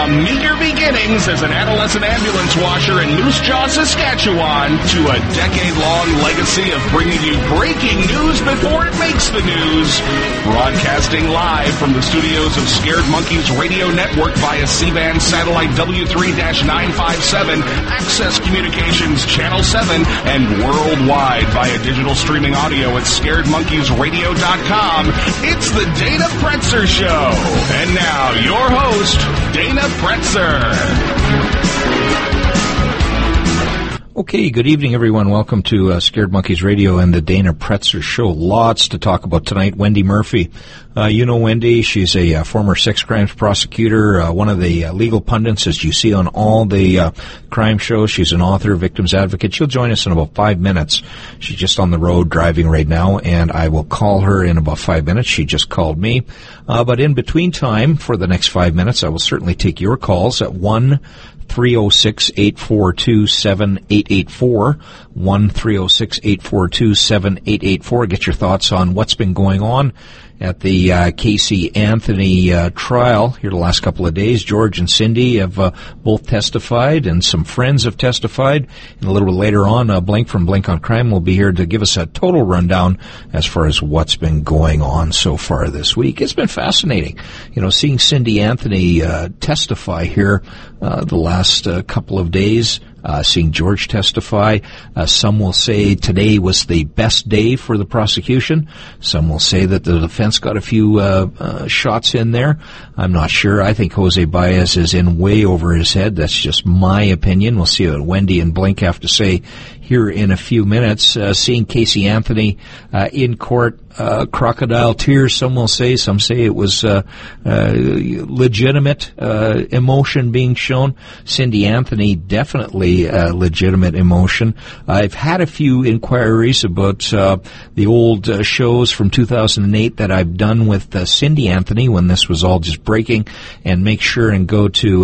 From meager beginnings as an adolescent ambulance washer in Moose Jaw, Saskatchewan, to a decade-long legacy of bringing you breaking news before it makes the news. Broadcasting live from the studios of Scared Monkeys Radio Network via C-band satellite W3-957, Access Communications Channel 7, and worldwide via digital streaming audio at scaredmonkeysradio.com. It's the Dana Pretzer Show. And now, your host, Dana Pretzer. Okay, good evening, everyone. Welcome to Scared Monkeys Radio and the Dana Pretzer Show. Lots to talk about tonight. Wendy Murphy. You know Wendy. She's a former sex crimes prosecutor, one of the legal pundits, as you see on all the crime shows. She's an author, victims advocate. She'll join us in about 5 minutes. She's just on the road driving right now, and I will call her in about 5 minutes. She just called me. But in between time, for the next 5 minutes, I will certainly take your calls at 1-306-842-7884, 1-306-842-7884. Get your thoughts on what's been going on at the Casey Anthony trial here the last couple of days. George and Cindy have both testified, and some friends have testified. And a little bit later on, Blink from Blink on Crime will be here to give us a total rundown as far as what's been going on so far this week. It's been fascinating, you know, seeing Cindy Anthony testify here the last couple of days. Seeing George testify. Some will say today was the best day for the prosecution. Some will say that the defense got a few shots in there. I'm not sure. I think Jose Baez is in way over his head. That's just my opinion. We'll see what Wendy and Blink have to say here in a few minutes. Seeing Casey Anthony in court, crocodile tears, some will say. Some say it was legitimate emotion being shown. Cindy Anthony, definitely legitimate emotion. I've had a few inquiries about the old shows from 2008 that I've done with Cindy Anthony when this was all just breaking, and make sure and go to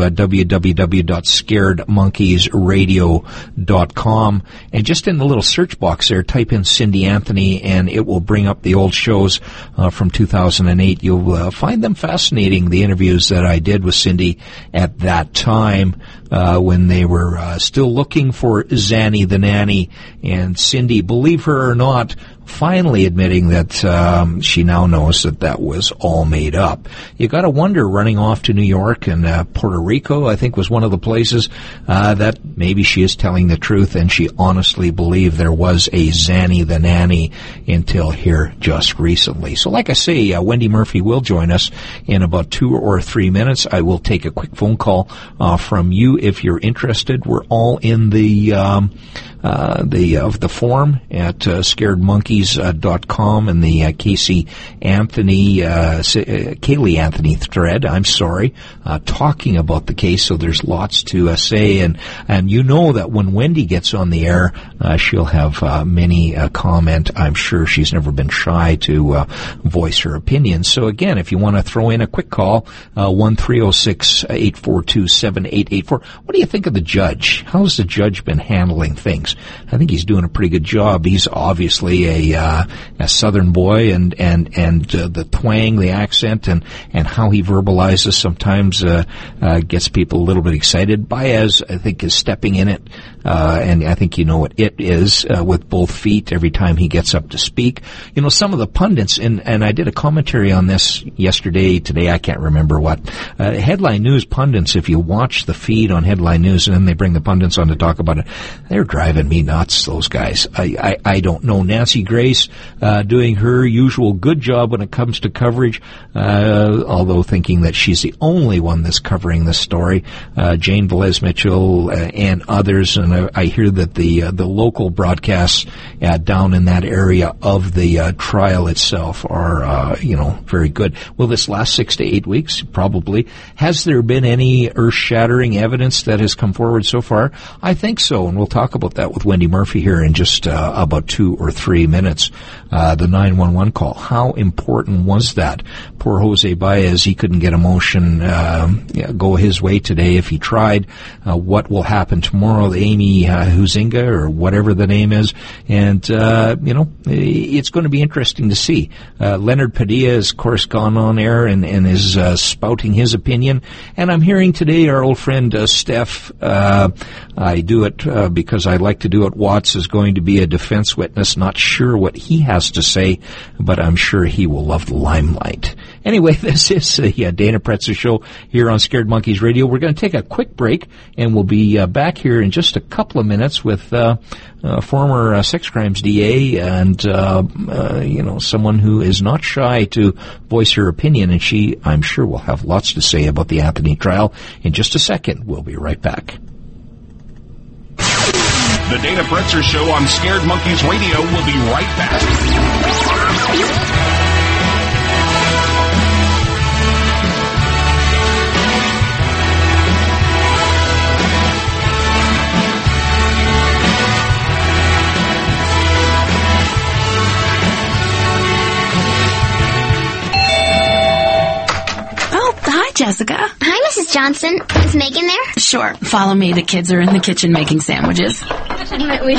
www.scaredmonkeysradio.com, and just in the little search box there, type in Cindy Anthony, and it will bring up the old shows from 2008. You'll find them fascinating, the interviews that I did with Cindy at that time when they were still looking for Zanny the Nanny, and Cindy, believe her or not, finally admitting that she now knows that that was all made up. You got to wonder, running off to New York and Puerto Rico, I think was one of the places that maybe she is telling the truth, and she honestly believed there was a Zanny the Nanny until here just recently. So like I say, Wendy Murphy will join us in about 2 or 3 minutes. I will take a quick phone call from you if you're interested. We're all in the forum at scaredmonkeys.com and the Casey Anthony, Kaylee Anthony thread, talking about the case. So there's lots to say, and you know that when Wendy gets on the air, she'll have many comment. I'm sure she's never been shy to voice her opinions. So again, if you want to throw in a quick call, 1-306-842-7884. What do you think of the judge? How's the judge been handling things? I think he's doing a pretty good job. He's obviously a Southern boy, and the twang, the accent, and how he verbalizes sometimes gets people a little bit excited. Baez, I think, is stepping in it, and I think you know what it is, with both feet every time he gets up to speak. You know, some of the pundits, and I did a commentary on this yesterday, today, I can't remember what. Headline News pundits, if you watch the feed on Headline News and then they bring the pundits on to talk about it, they're driving me nuts, those guys. I don't know. Nancy Grace doing her usual good job when it comes to coverage, although thinking that she's the only one that's covering this story. Jane Velez Mitchell and others, and I hear that the local broadcasts down in that area of the trial itself are very good. Will this last 6 to 8 weeks? Probably. Has there been any earth-shattering evidence that has come forward so far? I think so, and we'll talk about that that with Wendy Murphy here in just about 2 or 3 minutes. The 911 call. How important was that? Poor Jose Baez, he couldn't get a motion go his way today if he tried. What will happen tomorrow? Amy Huizinga, or whatever the name is. And, it's going to be interesting to see. Leonard Padilla has, of course, gone on air and is spouting his opinion. And I'm hearing today our old friend Steph, I do it because I like to do it, Watts is going to be a defense witness. Not sure what he has to say, but I'm sure he will love the limelight. Anyway, this is the Dana Pretzer Show here on Scared Monkeys Radio. We're going to take a quick break, and we'll be back here in just a couple of minutes with former sex crimes DA and someone who is not shy to voice her opinion, and she, I'm sure, will have lots to say about the Anthony trial. In just a second, we'll be right back. The Dana Pretzer Show on Scared Monkeys Radio will be right back. Jessica. Hi, Mrs. Johnson. Is Megan there? Sure. Follow me. The kids are in the kitchen making sandwiches. Hey, Julie.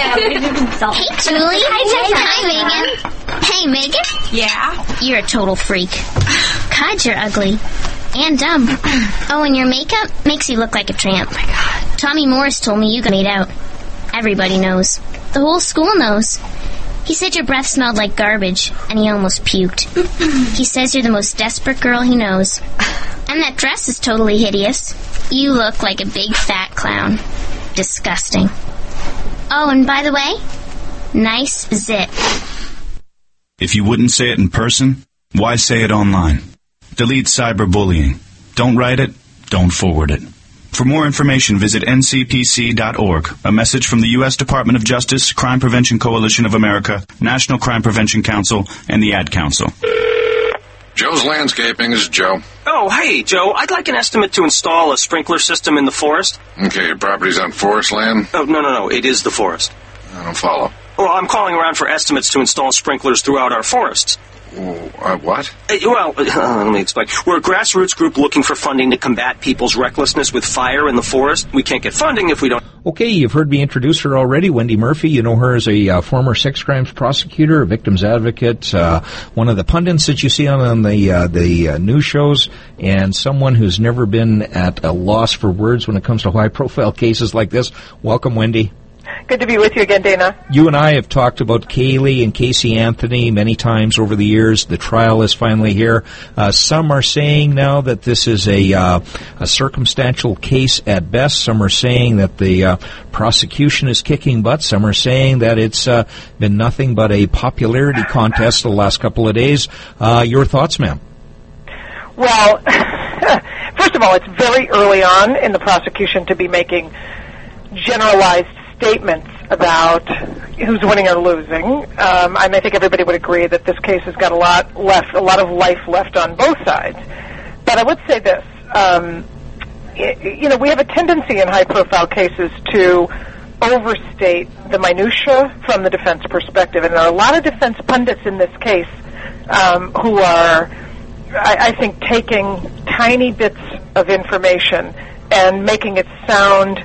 Hi, Megan. Hey, Megan. Yeah? You're a total freak. God, you're ugly. And dumb. Oh, and your makeup makes you look like a tramp. Oh, my God. Tommy Morris told me you got made out. Everybody knows. The whole school knows. He said your breath smelled like garbage, and he almost puked. He says you're the most desperate girl he knows. And that dress is totally hideous. You look like a big fat clown. Disgusting. Oh, and by the way, nice zit. If you wouldn't say it in person, why say it online? Delete cyberbullying. Don't write it, don't forward it. For more information, visit ncpc.org. A message from the U.S. Department of Justice, Crime Prevention Coalition of America, National Crime Prevention Council, and the Ad Council. Joe's Landscaping is Joe. Oh, hey, Joe. I'd like an estimate to install a sprinkler system in the forest. Okay, your property's on forest land? Oh, no. It is the forest. I don't follow. Well, I'm calling around for estimates to install sprinklers throughout our forests. What? Let me explain. We're a grassroots group looking for funding to combat people's recklessness with fire in the forest. We can't get funding if we don't... Okay, you've heard me introduce her already, Wendy Murphy. You know her as a former sex crimes prosecutor, a victim's advocate, one of the pundits that you see on the news shows, and someone who's never been at a loss for words when it comes to high-profile cases like this. Welcome, Wendy. Good to be with you again, Dana. You and I have talked about Kaylee and Casey Anthony many times over the years. The trial is finally here. Some are saying now that this is a circumstantial case at best. Some are saying that the prosecution is kicking butt. Some are saying that it's been nothing but a popularity contest the last couple of days. Your thoughts, ma'am? Well, first of all, it's very early on in the prosecution to be making generalized statements about who's winning or losing. And I think everybody would agree that this case has got a lot of life left on both sides. But I would say this, we have a tendency in high-profile cases to overstate the minutia from the defense perspective. And there are a lot of defense pundits in this case who are, I think, taking tiny bits of information and making it sound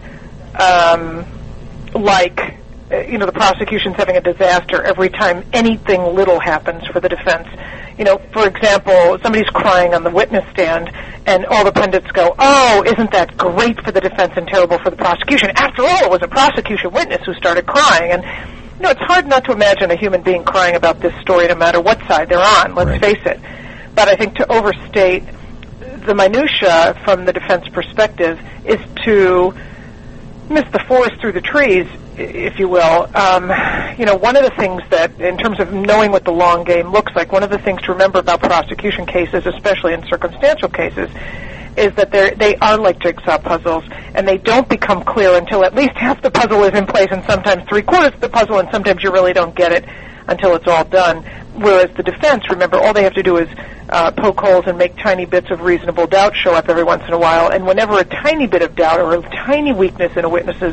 like, the prosecution's having a disaster every time anything little happens for the defense. For example, somebody's crying on the witness stand, and all the pundits go, oh, isn't that great for the defense and terrible for the prosecution? After all, it was a prosecution witness who started crying. And, it's hard not to imagine a human being crying about this story no matter what side they're on, let's face it. But I think to overstate the minutia from the defense perspective is to miss the forest through the trees, if you will. One of the things that, in terms of knowing what the long game looks like, one of the things to remember about prosecution cases, especially in circumstantial cases, is that they are like jigsaw puzzles, and they don't become clear until at least half the puzzle is in place, and sometimes three-quarters of the puzzle, and sometimes you really don't get it until it's all done. Whereas the defense, remember, all they have to do is poke holes and make tiny bits of reasonable doubt show up every once in a while. And whenever a tiny bit of doubt or a tiny weakness in a witness's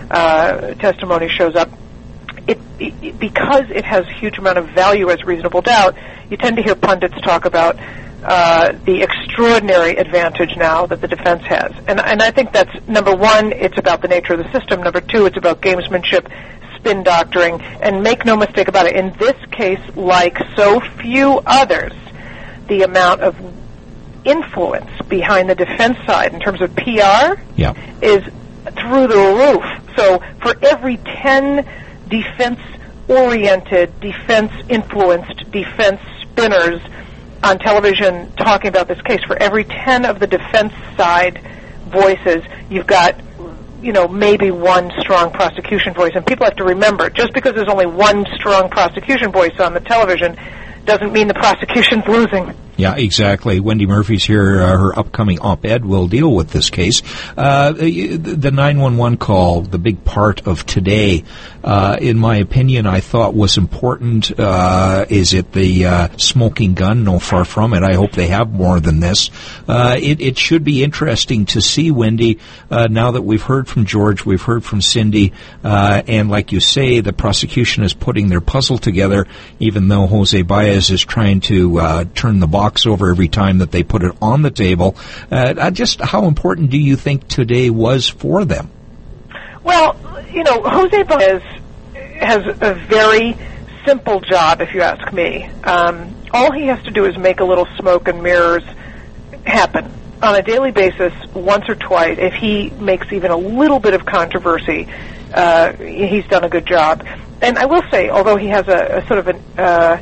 testimony shows up, because it has a huge amount of value as reasonable doubt, you tend to hear pundits talk about the extraordinary advantage now that the defense has. And I think that's, number one, it's about the nature of the system. Number two, it's about gamesmanship, spin doctoring. And make no mistake about it, in this case, like so few others, the amount of influence behind the defense side in terms of PR is through the roof. So for every 10 defense-oriented, defense-influenced, defense spinners on television talking about this case, for every 10 of the defense side voices, you've got, maybe one strong prosecution voice. And people have to remember, just because there's only one strong prosecution voice on the television doesn't mean the prosecution's losing. Yeah, exactly. Wendy Murphy's here. Her upcoming op-ed will deal with this case. The 911 call, the big part of today, in my opinion, I thought was important. Is it the smoking gun? No, far from it. I hope they have more than this. It should be interesting to see, Wendy, now that we've heard from George, we've heard from Cindy, and like you say, the prosecution is putting their puzzle together, even though Jose Baez is trying to turn the box over every time that they put it on the table. Just how important do you think today was for them? Well, Jose Baez has a very simple job, if you ask me. All he has to do is make a little smoke and mirrors happen on a daily basis, once or twice. If he makes even a little bit of controversy, he's done a good job. And I will say, although he has a sort of an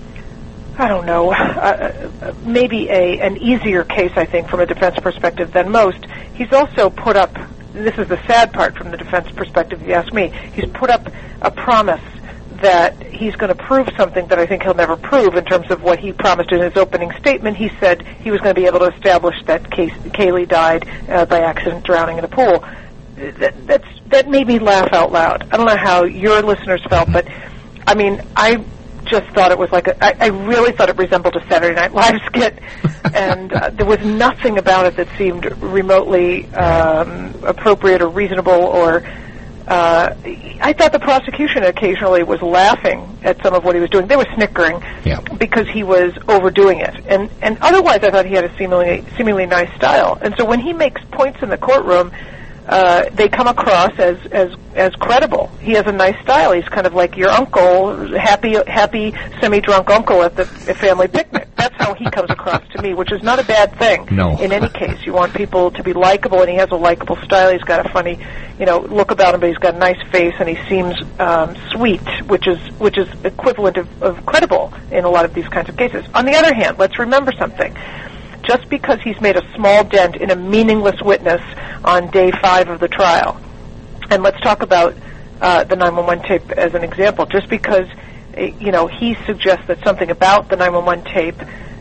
maybe an easier case, I think, from a defense perspective than most, he's also put up, this is the sad part from the defense perspective, if you ask me, he's put up a promise that he's going to prove something that I think he'll never prove in terms of what he promised in his opening statement. He said he was going to be able to establish that Kaylee died by accident drowning in a pool. That made me laugh out loud. I don't know how your listeners felt, but I mean, I just thought it was like I really thought it resembled a Saturday Night Live skit, and there was nothing about it that seemed remotely appropriate or reasonable. Or I thought the prosecution occasionally was laughing at some of what he was doing. They were snickering because he was overdoing it, and otherwise I thought he had a seemingly nice style. And so when he makes points in the courtroom, they come across as credible. He has a nice style. He's kind of like your uncle, happy, semi-drunk uncle at the family picnic. That's how he comes across to me, which is not a bad thing. No. In any case, you want people to be likable, and he has a likable style. He's got a funny, look about him, but he's got a nice face, and he seems sweet, which is equivalent of credible in a lot of these kinds of cases. On the other hand, let's remember something. Just because he's made a small dent in a meaningless witness on day 5 of the trial, and let's talk about the 911 tape as an example, just because he suggests that something about the 911 tape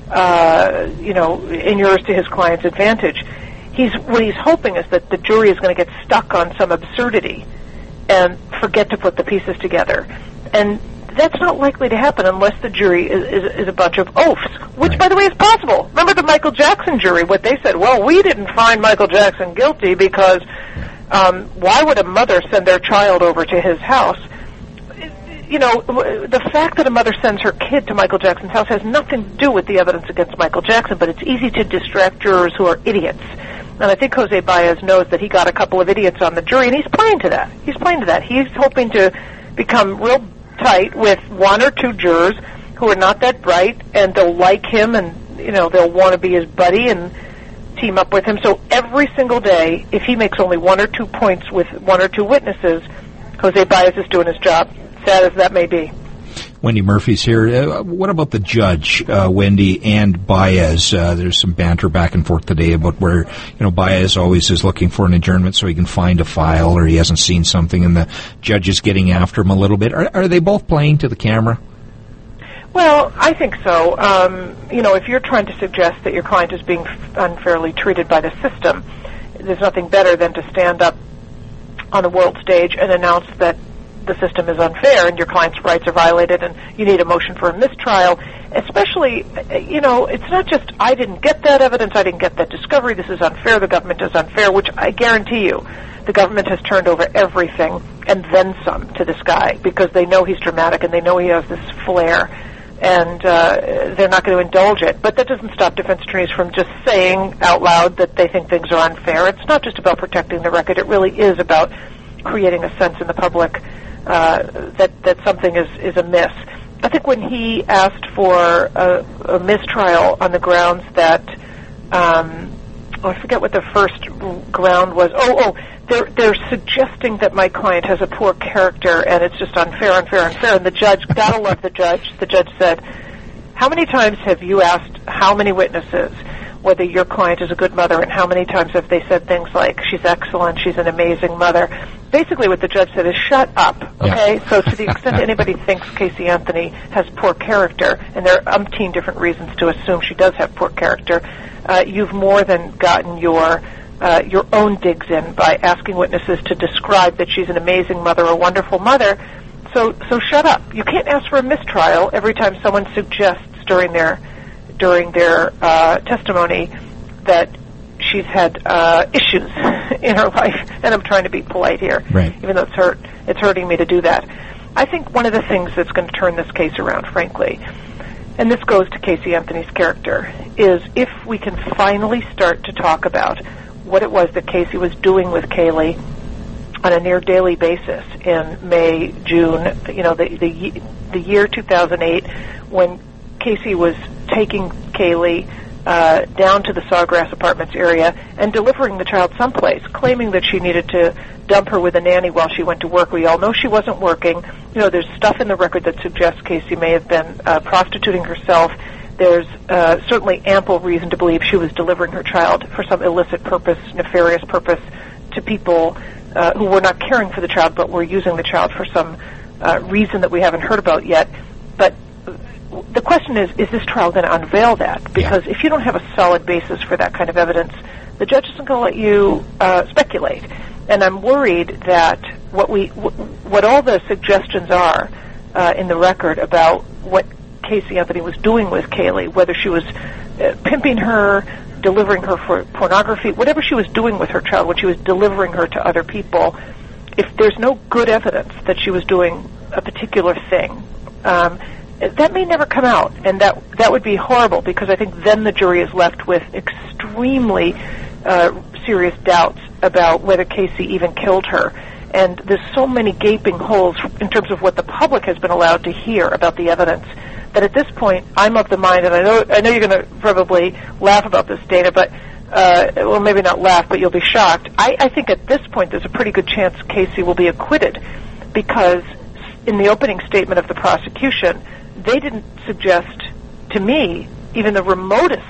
inures to his client's advantage, what he's hoping is that the jury is going to get stuck on some absurdity and forget to put the pieces together. And that's not likely to happen unless the jury is a bunch of oafs, which, by the way, is possible. Remember the Michael Jackson jury, what they said? Well, we didn't find Michael Jackson guilty because why would a mother send their child over to his house? The fact that a mother sends her kid to Michael Jackson's house has nothing to do with the evidence against Michael Jackson, but it's easy to distract jurors who are idiots. And I think Jose Baez knows that he got a couple of idiots on the jury, and he's playing to that. He's hoping to become real tight with one or two jurors who are not that bright, and they'll like him, and they'll want to be his buddy and team up with him. So every single day, if he makes only 1 or 2 points with 1 or 2 witnesses, Jose Baez is doing his job, sad as that may be. Wendy Murphy's here. What about the judge, Wendy, and Baez? There's some banter back and forth today about where, Baez always is looking for an adjournment so he can find a file, or he hasn't seen something, and the judge is getting after him a little bit. Are they both playing to the camera? Well, I think so. If you're trying to suggest that your client is being unfairly treated by the system, there's nothing better than to stand up on the world stage and announce that the system is unfair and your client's rights are violated and you need a motion for a mistrial. Especially, it's not just, I didn't get that evidence, I didn't get that discovery, this is unfair, the government is unfair, which I guarantee you the government has turned over everything and then some to this guy because they know he's dramatic and they know he has this flair, and they're not going to indulge it. But that doesn't stop defense attorneys from just saying out loud that they think things are unfair. It's not just about protecting the record. It really is about creating a sense in the public that something is amiss. I think when he asked for a mistrial on the grounds that, I forget what the first ground was. They're suggesting that my client has a poor character and it's just unfair. And the judge, gotta love the judge. The judge said, "How many times have you asked how many witnesses whether your client is a good mother, and how many times have they said things like, she's excellent, she's an amazing mother?" Basically what the judge said is, shut up, okay? Yeah. So to the extent anybody thinks Casey Anthony has poor character, and there are umpteen different reasons to assume she does have poor character, you've more than gotten your own digs in by asking witnesses to describe that she's an amazing mother, a wonderful mother. So shut up. You can't ask for a mistrial every time someone suggests during their testimony that she's had issues in her life, and I'm trying to be polite here, right, even though it's hurting me to do that. I think one of the things that's going to turn this case around, frankly, and this goes to Casey Anthony's character, is if we can finally start to talk about what it was that Casey was doing with Kaylee on a near daily basis in May, June, the year 2008, when Casey was taking Kaylee down to the Sawgrass Apartments area and delivering the child someplace, claiming that she needed to dump her with a nanny while she went to work. We all know she wasn't working. There's stuff in the record that suggests Casey may have been prostituting herself. There's certainly ample reason to believe she was delivering her child for some illicit purpose, nefarious purpose, to people who were not caring for the child but were using the child for some reason that we haven't heard about yet. But the question is this trial going to unveil that? Because if you don't have a solid basis for that kind of evidence, the judge isn't going to let you speculate. And I'm worried that what all the suggestions are in the record about what Casey Anthony was doing with Kaylee, whether she was pimping her, delivering her for pornography, whatever she was doing with her child when she was delivering her to other people, if there's no good evidence that she was doing a particular thing, that may never come out, and that would be horrible, because I think then the jury is left with extremely serious doubts about whether Casey even killed her. And there's so many gaping holes in terms of what the public has been allowed to hear about the evidence that at this point I'm of the mind, and I know you're going to probably laugh about this, Dana, but well, maybe not laugh, but you'll be shocked. I think at this point there's a pretty good chance Casey will be acquitted, because in the opening statement of the prosecution, they didn't suggest to me even the remotest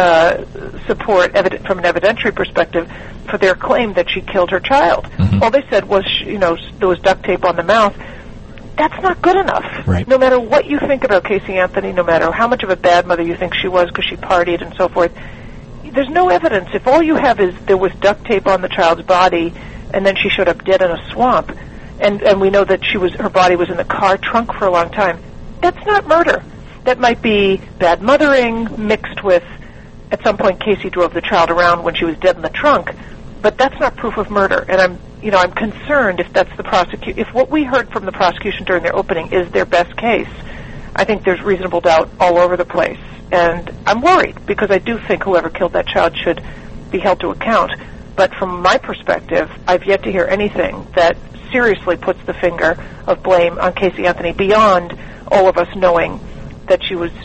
support from an evidentiary perspective for their claim that she killed her child. Mm-hmm. All they said was, there was duct tape on the mouth. That's not good enough. Right. No matter what you think about Casey Anthony, no matter how much of a bad mother you think she was because she partied and so forth, there's no evidence. If all you have is there was duct tape on the child's body and then she showed up dead in a swamp, and we know that her body was in the car trunk for a long time, that's not murder. That might be bad mothering mixed with, at some point Casey drove the child around when she was dead in the trunk, but that's not proof of murder. And I'm concerned if that's if what we heard from the prosecution during their opening is their best case. I think there's reasonable doubt all over the place. And I'm worried, because I do think whoever killed that child should be held to account. But from my perspective, I've yet to hear anything that seriously puts the finger of blame on Casey Anthony beyond all of us knowing that she was,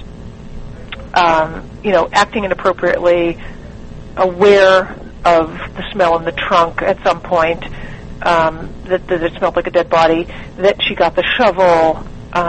acting inappropriately, aware of the smell in the trunk at some point, that it smelled like a dead body, that she got the shovel.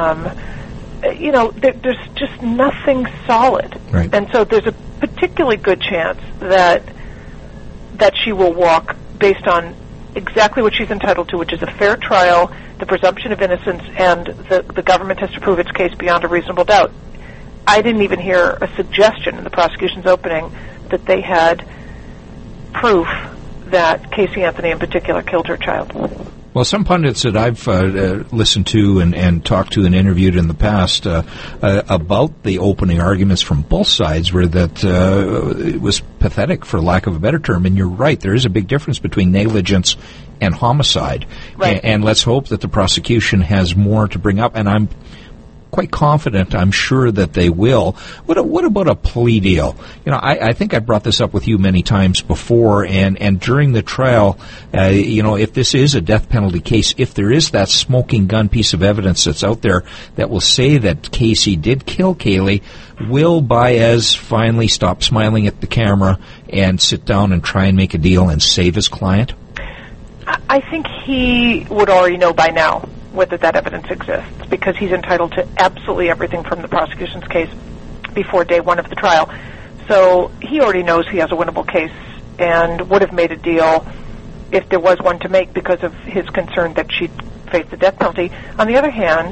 There's just nothing solid. Right. And so there's a particularly good chance that she will walk based on exactly what she's entitled to, which is a fair trial, the presumption of innocence, and the government has to prove its case beyond a reasonable doubt. I didn't even hear a suggestion in the prosecution's opening that they had proof that Casey Anthony in particular killed her child. Well, some pundits that I've listened to and talked to and interviewed in the past about the opening arguments from both sides were that it was pathetic, for lack of a better term. And you're right, there is a big difference between negligence and homicide. Right. And let's hope that the prosecution has more to bring up. And I'm quite confident, I'm sure that they will. What about a plea deal? You know, I think I brought this up with you many times before, and during the trial, if this is a death penalty case, if there is that smoking gun piece of evidence that's out there that will say that Casey did kill Kaylee, will Baez finally stop smiling at the camera and sit down and try and make a deal and save his client? I think he would already know by now whether that evidence exists, because he's entitled to absolutely everything from the prosecution's case before day one of the trial. So he already knows he has a winnable case and would have made a deal if there was one to make, because of his concern that she'd face the death penalty. On the other hand,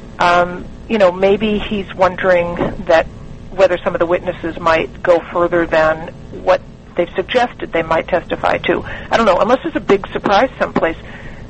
maybe he's wondering that whether some of the witnesses might go further than what they've suggested they might testify to. I don't know, unless there's a big surprise someplace.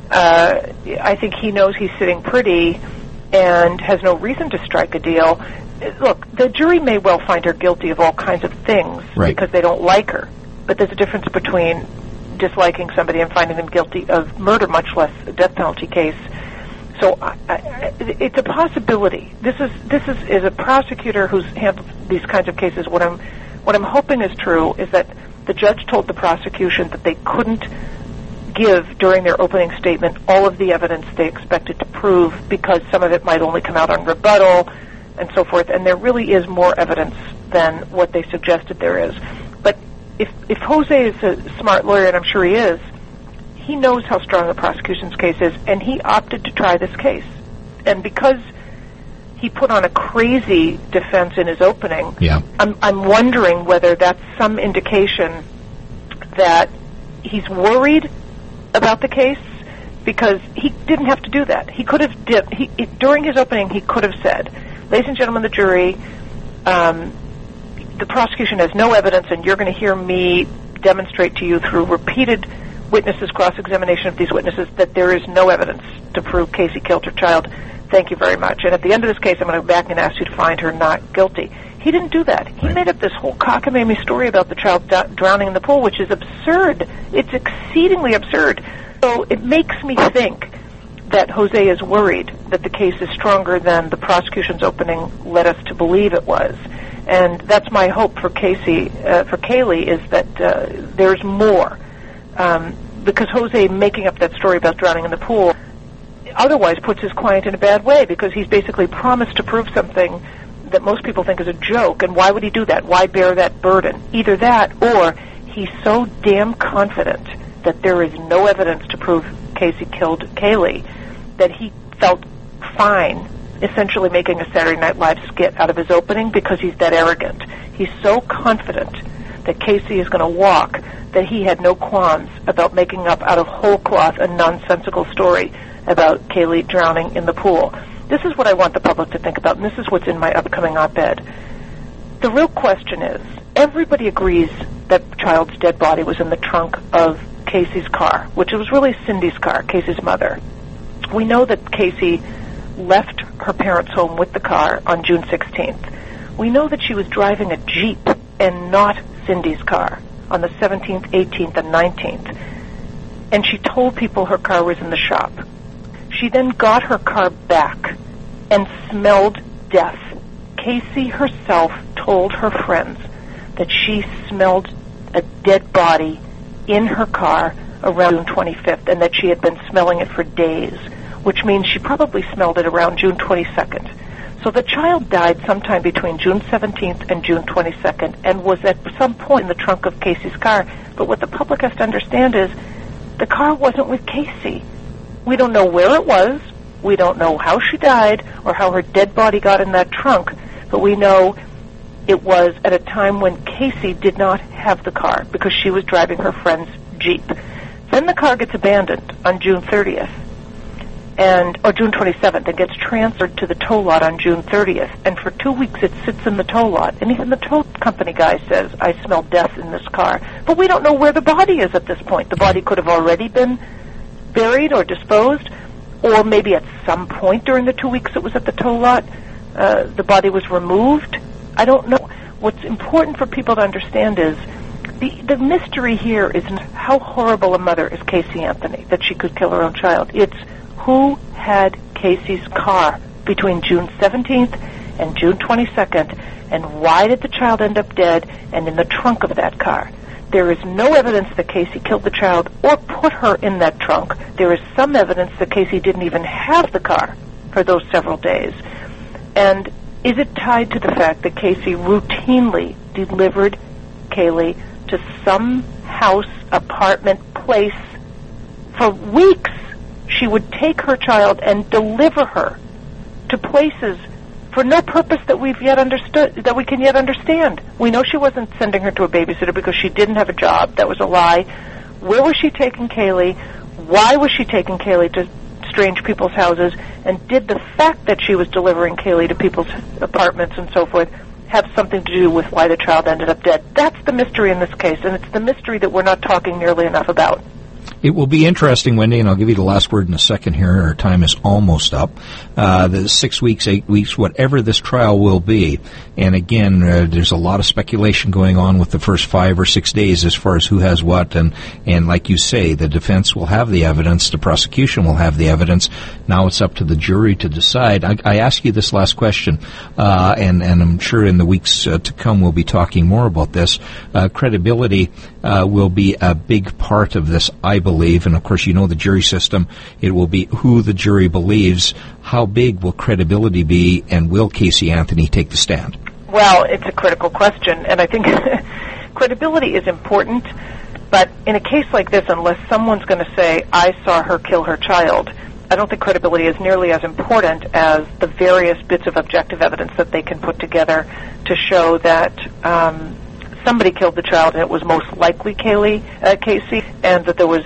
I think he knows he's sitting pretty and has no reason to strike a deal. Look, the jury may well find her guilty of all kinds of things because they don't like her, but there's a difference between disliking somebody and finding them guilty of murder, much less a death penalty case. So it's a possibility. This is a prosecutor who's handled these kinds of cases. What I'm hoping is true is that the judge told the prosecution that they couldn't give during their opening statement all of the evidence they expected to prove, because some of it might only come out on rebuttal and so forth, and there really is more evidence than what they suggested there is. But if Jose is a smart lawyer, and I'm sure he is, he knows how strong the prosecution's case is, and he opted to try this case. And because he put on a crazy defense in his opening, I'm wondering whether that's some indication that he's worried about the case, because he didn't have to do that. He could have during his opening, he could have said, "Ladies and gentlemen of the jury, the prosecution has no evidence, and you're going to hear me demonstrate to you through repeated witnesses, cross-examination of these witnesses, that there is no evidence to prove Casey killed her child. Thank you very much. And at the end of this case, I'm going to go back and ask you to find her not guilty." He didn't do that. He made up this whole cockamamie story about the child drowning in the pool, which is absurd. It's exceedingly absurd. So it makes me think that Jose is worried that the case is stronger than the prosecution's opening led us to believe it was. And that's my hope for Kaylee, is that there's more. Because Jose making up that story about drowning in the pool otherwise puts his client in a bad way, because he's basically promised to prove something that most people think is a joke. And why would he do that? Why bear that burden? Either that, or he's so damn confident that there is no evidence to prove Casey killed Kaylee that he felt fine essentially making a Saturday Night Live skit out of his opening, because he's that arrogant. He's so confident that Casey is going to walk that he had no qualms about making up out of whole cloth a nonsensical story about Kaylee drowning in the pool. This is what I want the public to think about, and this is what's in my upcoming op-ed. The real question is, everybody agrees that the child's dead body was in the trunk of Casey's car, which was really Cindy's car, Casey's mother. We know that Casey left her parents' home with the car on June 16th. We know that she was driving a Jeep and not Cindy's car on the 17th, 18th, and 19th. And she told people her car was in the shop. She then got her car back and smelled death. Casey herself told her friends that she smelled a dead body in her car around June 25th, and that she had been smelling it for days, which means she probably smelled it around June 22nd. So the child died sometime between June 17th and June 22nd and was at some point in the trunk of Casey's car. But what the public has to understand is the car wasn't with Casey. We don't know where it was. We don't know how she died or how her dead body got in that trunk, but we know it was at a time when Casey did not have the car because she was driving her friend's Jeep. Then the car gets abandoned on June 30th, or June 27th, and gets transferred to the tow lot on June 30th. And for 2 weeks it sits in the tow lot. And even the tow company guy says, "I smell death in this car." But we don't know where the body is at this point. The body could have already been buried or disposed, or maybe at some point during the 2 weeks it was at the tow lot, the body was removed. I don't know. What's important for people to understand is the mystery here is how horrible a mother is Casey Anthony, that she could kill her own child. It's who had Casey's car between June 17th and June 22nd, and why did the child end up dead and in the trunk of that car? There is no evidence that Casey killed the child or put her in that trunk. There is some evidence that Casey didn't even have the car for those several days. And is it tied to the fact that Casey routinely delivered Kaylee to some house, apartment, place for weeks? She would take her child and deliver her to places for no purpose that we've yet understood, that we can yet understand. We know she wasn't sending her to a babysitter because she didn't have a job. That was a lie. Where was she taking Kaylee? Why was she taking Kaylee to strange people's houses? And did the fact that she was delivering Kaylee to people's apartments and so forth have something to do with why the child ended up dead? That's the mystery in this case, and it's the mystery that we're not talking nearly enough about. It will be interesting, Wendy, and I'll give you the last word in a second here. Our time is almost up. The 6 weeks, 8 weeks, whatever this trial will be. And again, there's a lot of speculation going on with the first 5 or 6 days as far as who has what. And like you say, the defense will have the evidence. The prosecution will have the evidence. Now it's up to the jury to decide. I ask you this last question, and I'm sure in the weeks to come we'll be talking more about this. Credibility will be a big part of this, I believe, and of course you know the jury system. It will be who the jury believes. How big will credibility be, and will Casey Anthony take the stand? Well, it's a critical question, and I think credibility is important, but in a case like this, unless someone's going to say, I saw her kill her child, I don't think credibility is nearly as important as the various bits of objective evidence that they can put together to show that somebody killed the child, and it was most likely Casey, and that there was,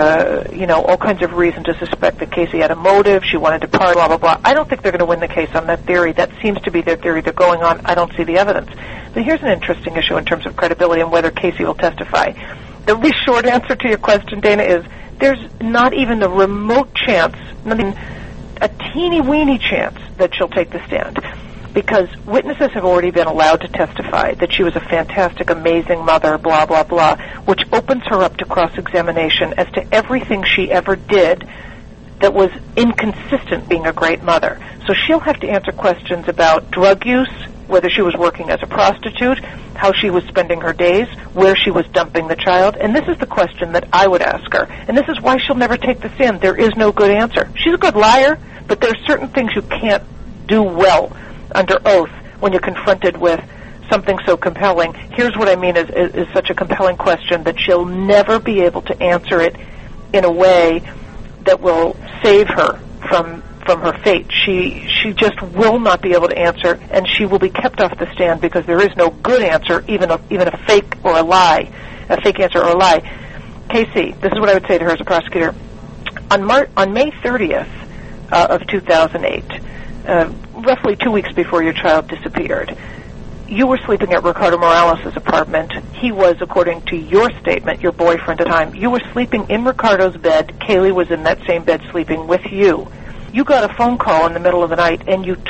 all kinds of reason to suspect that Casey had a motive. She wanted to party, blah, blah, blah. I don't think they're going to win the case on that theory. That seems to be their theory they're going on. I don't see the evidence. But here's an interesting issue in terms of credibility and whether Casey will testify. The really short answer to your question, Dana, is there's not even a remote chance, not even a teeny-weeny chance that she'll take the stand, because witnesses have already been allowed to testify that she was a fantastic, amazing mother, blah, blah, blah, which opens her up to cross-examination as to everything she ever did that was inconsistent being a great mother. So she'll have to answer questions about drug use, whether she was working as a prostitute, how she was spending her days, where she was dumping the child, and this is the question that I would ask her. And this is why she'll never take the stand. There is no good answer. She's a good liar, but there are certain things you can't do well under oath when you're confronted with something so compelling. Here's what I mean is such a compelling question that she'll never be able to answer it in a way that will save her from her fate. She just will not be able to answer, and she will be kept off the stand because there is no good answer, even a fake or a lie, a fake answer or a lie. Casey, this is what I would say to her as a prosecutor. On May 30th of 2008, roughly 2 weeks before your child disappeared, you were sleeping at Ricardo Morales' apartment. He was, according to your statement, your boyfriend at the time. You were sleeping in Ricardo's bed. Kaylee was in that same bed sleeping with you. You got a phone call in the middle of the night, and you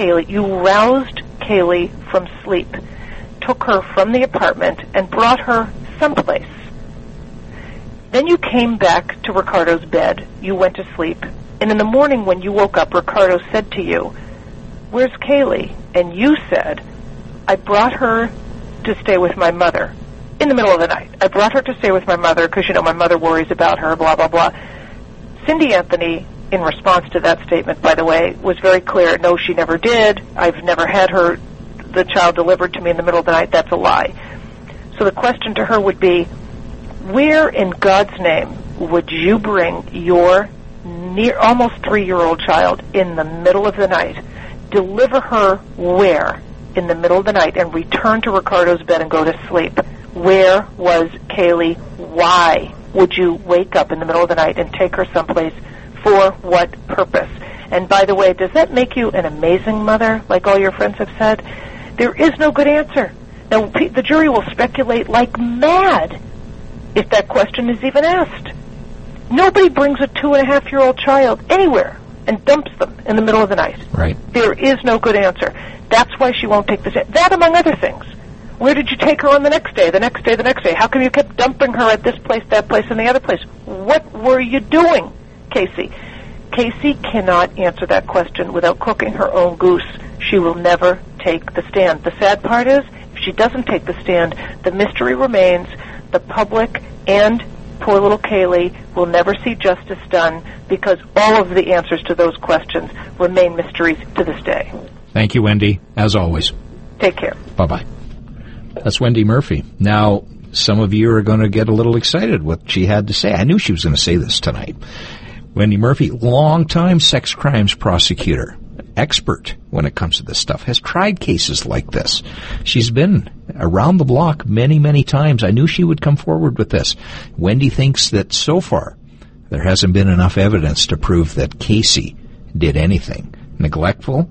roused Kaylee from sleep, took her from the apartment, and brought her someplace. Then you came back to Ricardo's bed. You went to sleep. And in the morning when you woke up, Ricardo said to you, "Where's Kaylee?" And you said, "I brought her to stay with my mother." In the middle of the night. I brought her to stay with my mother because, my mother worries about her, blah, blah, blah. Cindy Anthony, in response to that statement, by the way, was very clear. No, she never did. I've never had the child delivered to me in the middle of the night. That's a lie. So the question to her would be, where in God's name would you bring your almost 3-year-old child in the middle of the night, deliver her where in the middle of the night, and return to Ricardo's bed and go to sleep? Where was Kaylee? Why would you wake up in the middle of the night and take her someplace? For what purpose? And by the way, does that make you an amazing mother, like all your friends have said? There is no good answer. Now, the jury will speculate like mad if that question is even asked. Nobody brings a 2.5-year-old child anywhere and dumps them in the middle of the night. Right. There is no good answer. That's why she won't take the stand. That, among other things. Where did you take her on the next day, the next day, the next day? How come you kept dumping her at this place, that place, and the other place? What were you doing, Casey? Casey cannot answer that question without cooking her own goose. She will never take the stand. The sad part is, if she doesn't take the stand, the mystery remains. The public and poor little Kaylee will never see justice done because all of the answers to those questions remain mysteries to this day. Thank you, Wendy, as always. Take care. Bye-bye. That's Wendy Murphy. Now, some of you are going to get a little excited what she had to say. I knew she was going to say this tonight. Wendy Murphy, longtime sex crimes prosecutor, expert when it comes to this stuff, has tried cases like this. She's been around the block many, many times. I knew she would come forward with this. Wendy thinks that so far there hasn't been enough evidence to prove that Casey did anything. Neglectful?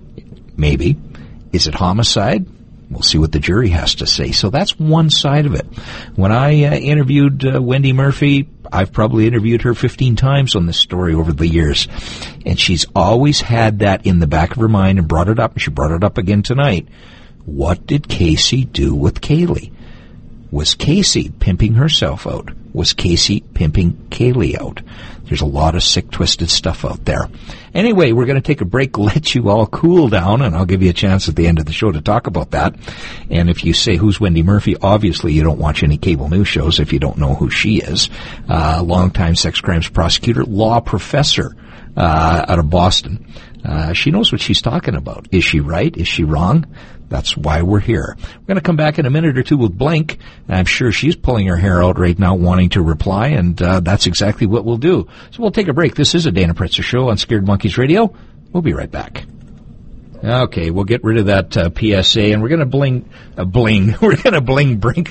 Maybe. Is it homicide? We'll see what the jury has to say. So that's one side of it. When I interviewed Wendy Murphy, I've probably interviewed her 15 times on this story over the years. And she's always had that in the back of her mind and brought it up. And she brought it up again tonight. What did Casey do with Kaylee? Was Casey pimping herself out? Was Casey pimping Kaylee out? There's a lot of sick, twisted stuff out there. Anyway, we're going to take a break, let you all cool down, and I'll give you a chance at the end of the show to talk about that. And if you say, who's Wendy Murphy? Obviously, you don't watch any cable news shows if you don't know who she is. Longtime sex crimes prosecutor, law professor out of Boston. She knows what she's talking about. Is she right? Is she wrong? That's why we're here. We're going to come back in a minute or two with Blink. I'm sure she's pulling her hair out right now wanting to reply, and that's exactly what we'll do. So we'll take a break. This is a Dana Pritzer Show on Scared Monkeys Radio. We'll be right back. Okay, we'll get rid of that PSA, and we're going to We're going to bring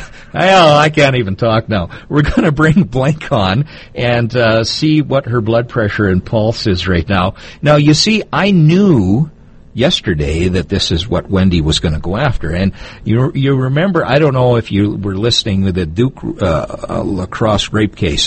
I can't even talk now. We're going to bring Blink on and see what her blood pressure and pulse is right now. Now, you see, I knew yesterday that this is what Wendy was going to go after. And you remember, I don't know if you were listening with the Duke lacrosse rape case,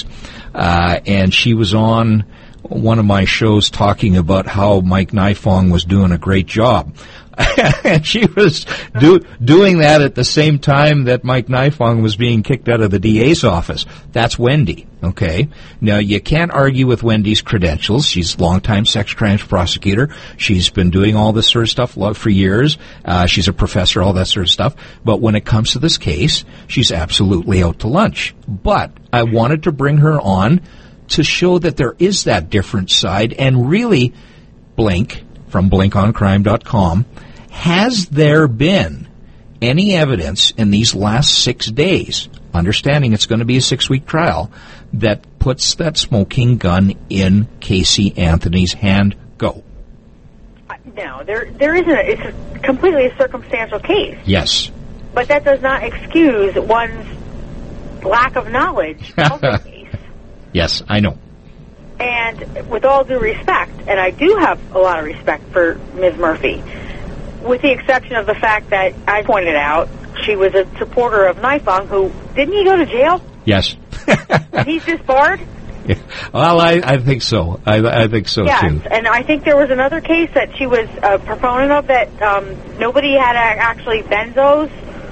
and she was on one of my shows talking about how Mike Nifong was doing a great job. And she was doing that at the same time that Mike Nifong was being kicked out of the DA's office. That's Wendy, okay? Now, you can't argue with Wendy's credentials. She's a longtime sex crimes prosecutor. She's been doing all this sort of stuff for years. She's a professor, all that sort of stuff. But when it comes to this case, she's absolutely out to lunch. But I wanted to bring her on to show that there is that different side. And really, Blink, from blinkoncrime.com, has there been any evidence in these last 6 days, understanding it's going to be a 6-week trial, that puts that smoking gun in Casey Anthony's hand? Go. No, there isn't. It's completely a circumstantial case. Yes. But that does not excuse one's lack of knowledge of the case. Yes, I know. And with all due respect, and I do have a lot of respect for Ms. Murphy, with the exception of the fact that I pointed out she was a supporter of Nifong, who, didn't he go to jail? Yes. And he's disbarred? Yeah. Well, I think so. I think so, yes, too. And I think there was another case that she was a proponent of that nobody had actually benzos.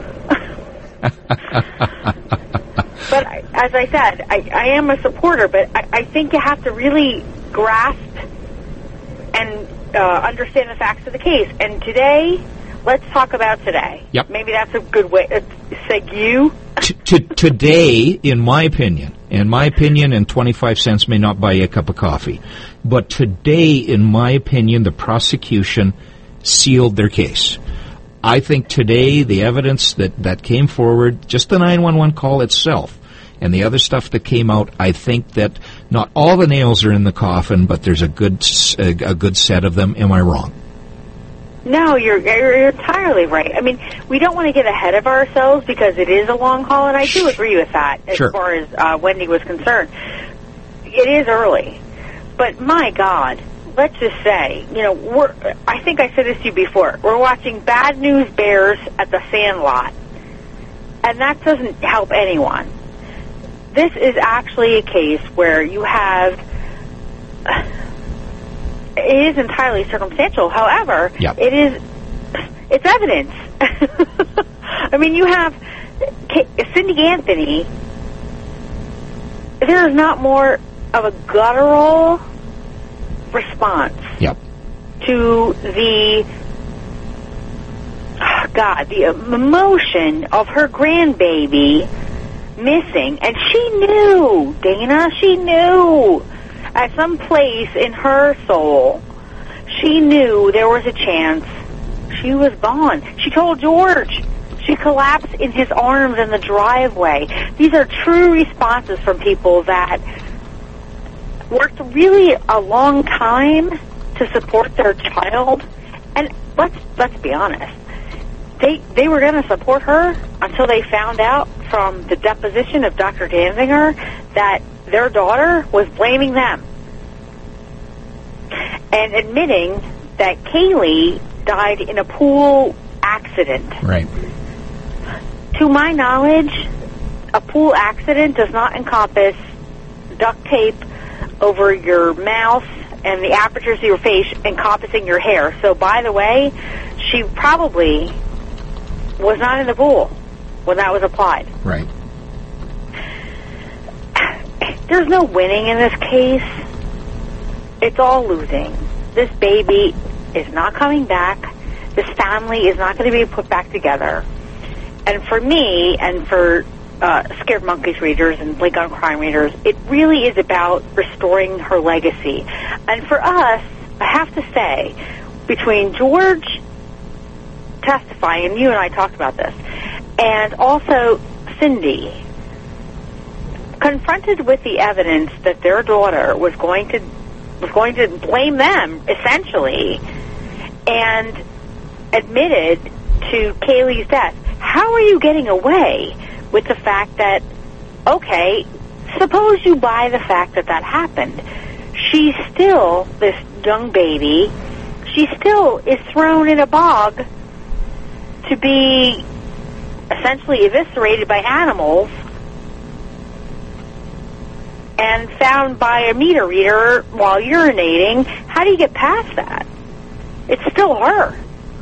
But as I said, I am a supporter, but I think you have to really grasp and understand the facts of the case. And today, let's talk about today. Yep. Maybe that's a good way. Segue. Today, in my opinion, and 25 cents may not buy you a cup of coffee, but today, in my opinion, the prosecution sealed their case. I think today the evidence that came forward, just the 911 call itself, and the other stuff that came out, I think that not all the nails are in the coffin, but there's a good set of them. Am I wrong? No, you're entirely right. I mean, we don't want to get ahead of ourselves because it is a long haul, and I do agree with that as far as Wendy was concerned. It is early, but my God. Let's just say, I think I said this to you before, we're watching Bad News Bears at the Sandlot, and that doesn't help anyone. this is actually a case where you have... It is entirely circumstantial. However, it's evidence. I mean, you have Cindy Anthony. There is not more of a guttural response to the emotion of her grandbaby missing. And she knew, Dana, she knew. At some place in her soul, she knew there was a chance she was gone. She told George. She collapsed in his arms in the driveway. These are true responses from people that worked really a long time to support their child. And let's be honest. They were going to support her until they found out from the deposition of Dr. Danziger that their daughter was blaming them and admitting that Kaylee died in a pool accident. Right. To my knowledge, a pool accident does not encompass duct tape over your mouth and the apertures of your face encompassing your hair. So, by the way, she probably was not in the pool when that was applied. Right. There's no winning in this case. It's all losing. This baby is not coming back. This family is not going to be put back together. And for me, and for Scared Monkeys readers and Blink on Crime readers, it really is about restoring her legacy. And for us, I have to say, between George testifying, and you and I talked about this, and also Cindy, confronted with the evidence that their daughter was going to blame them, essentially, and admitted to Kaylee's death, how are you getting away with the fact that, okay, suppose you buy the fact that happened. She's still, this young baby, she still is thrown in a bog to be essentially eviscerated by animals and found by a meter reader while urinating. How do you get past that? It's still her.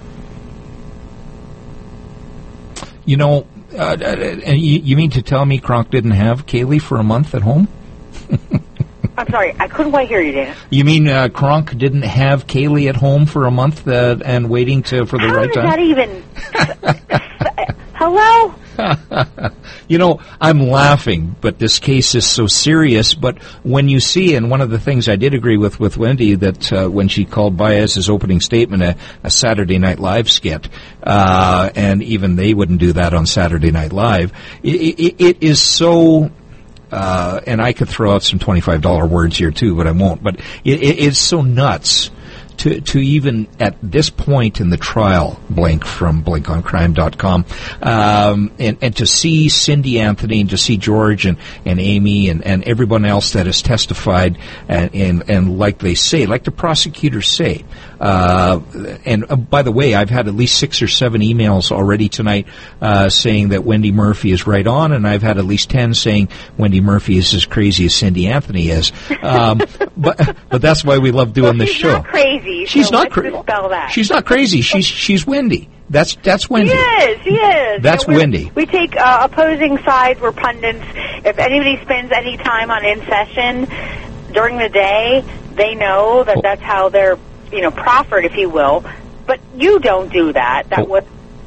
You know, and you mean to tell me Kronk didn't have Kaylee for a month at home? I'm sorry, I couldn't quite hear you, Dana. You mean Kronk didn't have Kaylee at home for a month and waiting for the right time? How does that even... Hello? You know, I'm laughing, but this case is so serious. But when you see, and one of the things I did agree with Wendy, that when she called Baez's opening statement a Saturday Night Live skit, and even they wouldn't do that on Saturday Night Live, it is so... and I could throw out some $25 words here too, but I won't. But it's so nuts to even at this point in the trial, Blink from BlinkOnCrime.com, and to see Cindy Anthony and to see George and Amy and everyone else that has testified, and like they say, like the prosecutors say. And by the way, I've had at least 6 or 7 emails already tonight saying that Wendy Murphy is right on, and I've had at least 10 saying Wendy Murphy is as crazy as Cindy Anthony is. But that's why we love doing this show. Not crazy. She's so not crazy. She's not crazy. She's Wendy. That's Wendy. She is. That's Wendy. We take opposing sides. We're pundits. If anybody spends any time on In Session during the day, they know that that's how they're, proffered, if you will. But you don't do that. That was.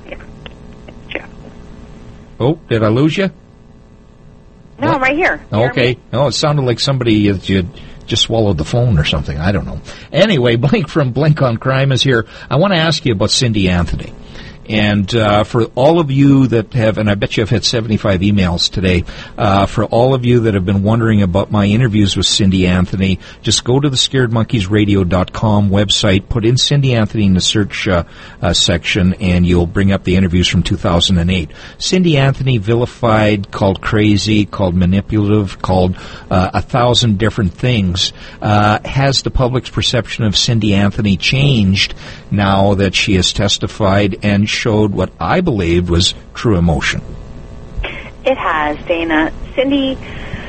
Oh, did I lose you? No, I'm right here. Okay. Oh, it sounded like somebody you just swallowed the phone or something. I don't know. Anyway, Blink from Blink on Crime is here. I want to ask you about Cindy Anthony. And for all of you that have, and I bet you I've had 75 emails today, for all of you that have been wondering about my interviews with Cindy Anthony, just go to the ScaredMonkeysRadio.com website, put in Cindy Anthony in the search section, and you'll bring up the interviews from 2008. Cindy Anthony vilified, called crazy, called manipulative, called 1,000 different things. Has the public's perception of Cindy Anthony changed now that she has testified and showed what I believed was true emotion? It has, Dana. Cindy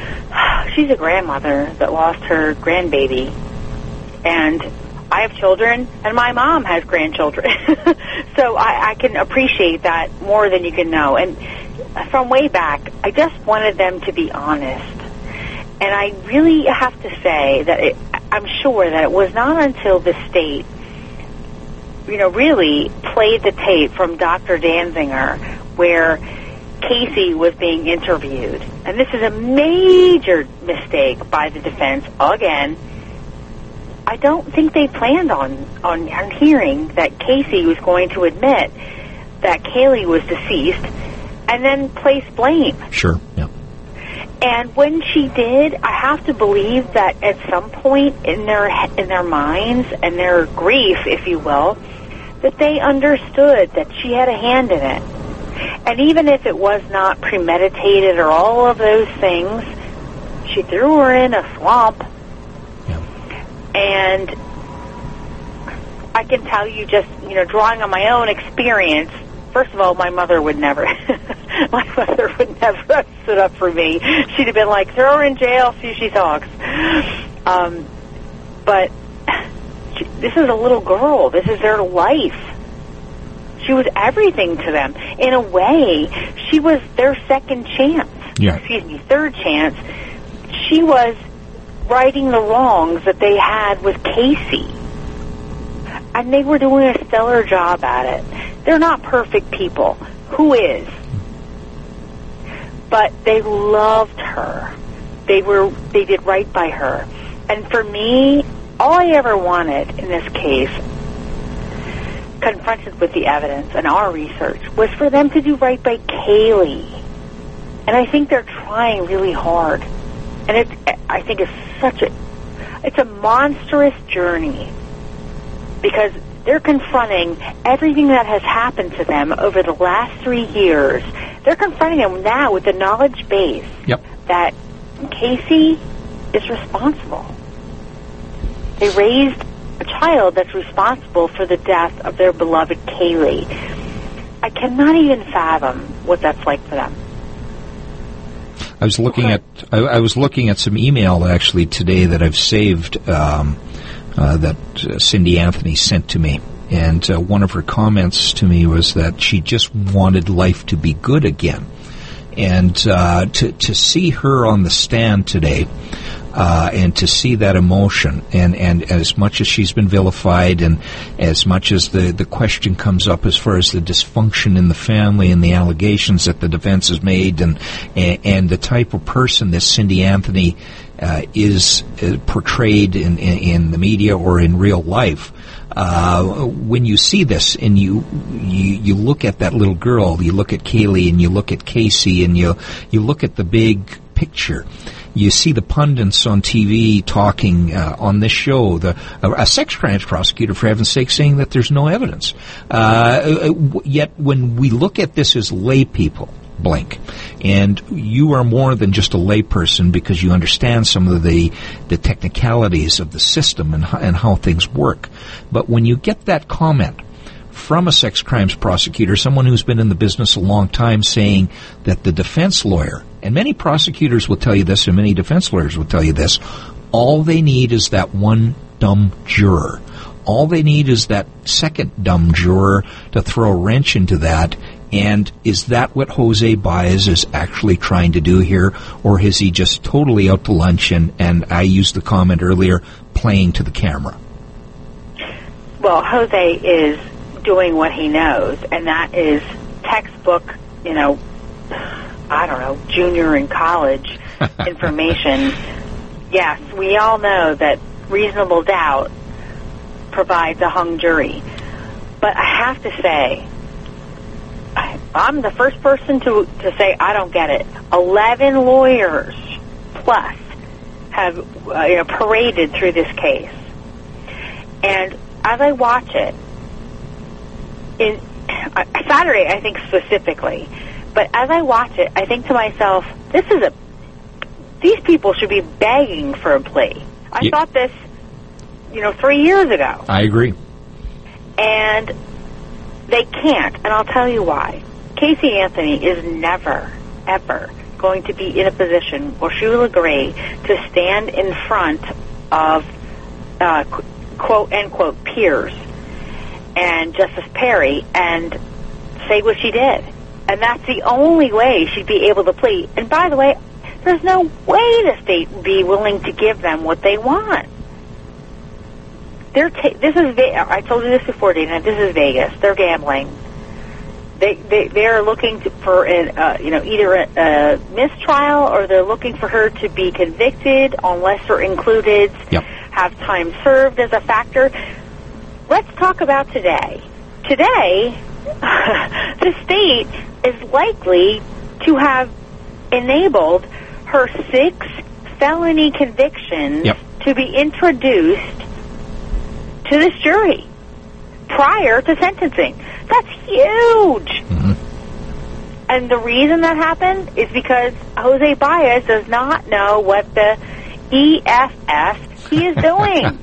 she's a grandmother that lost her grandbaby, and I have children, and my mom has grandchildren. So I can appreciate that more than you can know. And from way back, I just wanted them to be honest. And I really have to say that I'm sure that it was not until the state, really played the tape from Dr. Danziger where Casey was being interviewed. And this is a major mistake by the defense, again. I don't think they planned on hearing that Casey was going to admit that Kaylee was deceased and then place blame. Sure, yeah. And when she did, I have to believe that at some point in their minds and their grief, if you will, that they understood that she had a hand in it. And even if it was not premeditated or all of those things, she threw her in a swamp. And I can tell you just, drawing on my own experience, first of all, my mother would never have stood up for me. She'd have been like, throw her in jail, see if she talks. But this is a little girl. This is their life. She was everything to them. In a way, she was their second chance. Yeah. Third chance. She was righting the wrongs that they had with Casey. And they were doing a stellar job at it. They're not perfect people. Who is? But they loved her. They did right by her. And for me, all I ever wanted in this case, confronted with the evidence and our research, was for them to do right by Kaylee. And I think they're trying really hard. And I think it's a monstrous journey because they're confronting everything that has happened to them over the last 3 years. They're confronting them now with the knowledge base that Casey is responsible. They raised a child that's responsible for the death of their beloved Kaylee. I cannot even fathom what that's like for them. I was looking at some email actually today that I've saved that Cindy Anthony sent to me, and one of her comments to me was that she just wanted life to be good again, and to see her on the stand today. And to see that emotion, and as much as she's been vilified, and as much as the question comes up as far as the dysfunction in the family and the allegations that the defense has made, and the type of person that Cindy Anthony is portrayed in the media or in real life, when you see this and you look at that little girl, you look at Kaylee and you look at Casey and you look at the big picture. You see the pundits on TV talking on this show, a sex crimes prosecutor, for heaven's sake, saying that there's no evidence. Yet when we look at this as lay people, Blink, and you are more than just a lay person because you understand some of the technicalities of the system and how things work. But when you get that comment from a sex crimes prosecutor, someone who's been in the business a long time, saying that the defense lawyer, and many prosecutors will tell you this, and many defense lawyers will tell you this, all they need is that one dumb juror. All they need is that second dumb juror to throw a wrench into that. And is that what Jose Baez is actually trying to do here? Or is he just totally out to lunch and I used the comment earlier, playing to the camera? Well, Jose is doing what he knows, and that is textbook, junior and college information. Yes, we all know that reasonable doubt provides a hung jury. But I have to say, I'm the first person to say I don't get it. 11 lawyers plus have paraded through this case. And as I watch it, in Saturday, I think specifically, but as I watch it, I think to myself, these people should be begging for a plea. I thought this, 3 years ago. I agree. And they can't, and I'll tell you why. Casey Anthony is never, ever going to be in a position where she will agree to stand in front of quote-unquote peers and Justice Perry and say what she did. And that's the only way she'd be able to plead. And by the way, there's no way the state would be willing to give them what they want. I told you this before, Dana. This is Vegas. They're gambling. They're looking for either a mistrial, or they're looking for her to be convicted on lesser included. Yep. Have time served as a factor. Let's talk about today. Today, the state is likely to have enabled her 6 felony convictions to be introduced to this jury prior to sentencing. That's huge. Mm-hmm. And the reason that happened is because Jose Baez does not know what the EFF he is doing.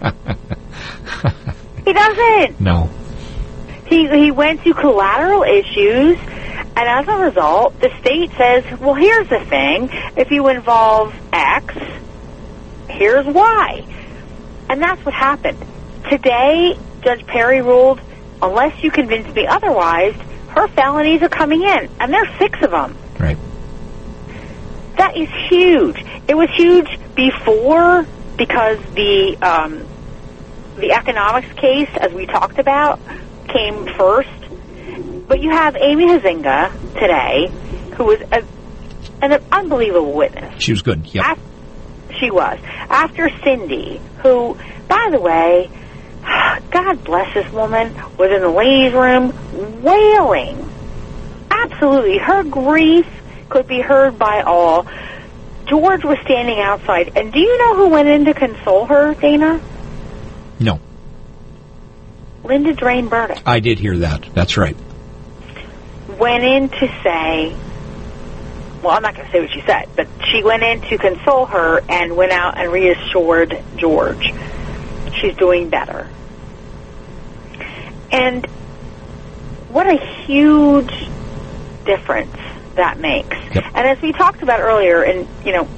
He doesn't. No. He went to collateral issues, and as a result, the state says, well, here's the thing. If you involve X, here's Y. And that's what happened. Today, Judge Perry ruled, unless you convince me otherwise, her felonies are coming in, and there's 6 of them. Right. That is huge. It was huge before because the economics case, as we talked about, came first. But you have Amy Huizenga today, who was an unbelievable witness. She was good, yeah. She was. After Cindy, who, by the way, God bless this woman, was in the ladies' room wailing. Absolutely. Her grief could be heard by all. George was standing outside. And do you know who went in to console her, Dana? No. Linda Drain Burdick. I did hear that. That's right. Went in to say, well, I'm not going to say what she said, but she went in to console her and went out and reassured George. She's doing better. And what a huge difference that makes. Yep. And as we talked about earlier, and,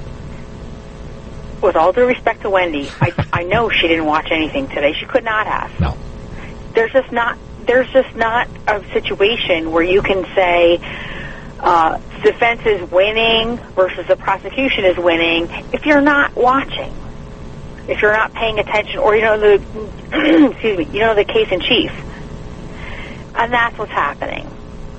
with all due respect to Wendy, I know she didn't watch anything today. She could not have. No. There's just not a situation where you can say defense is winning versus the prosecution is winning if you're not watching, if you're not paying attention, or the the case in chief, and that's what's happening.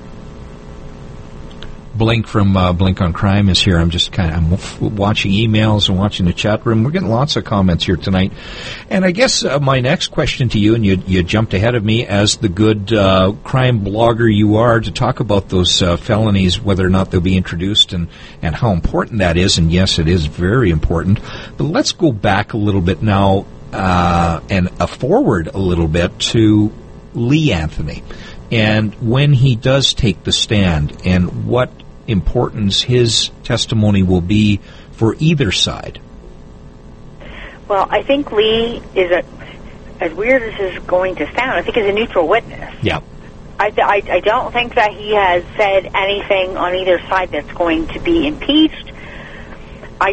Blink from Blink on Crime is here. I'm watching emails and watching the chat room. We're getting lots of comments here tonight. And I guess my next question to you, and you jumped ahead of me as the good crime blogger you are, to talk about those felonies, whether or not they'll be introduced and how important that is. And yes, it is very important. But let's go back a little bit now and forward a little bit to Lee Anthony. And when he does take the stand, and what importance his testimony will be for either side. Well, I think Lee is as weird as this is going to sound, I think is a neutral witness. Yeah. I don't think that he has said anything on either side that's going to be impeached. I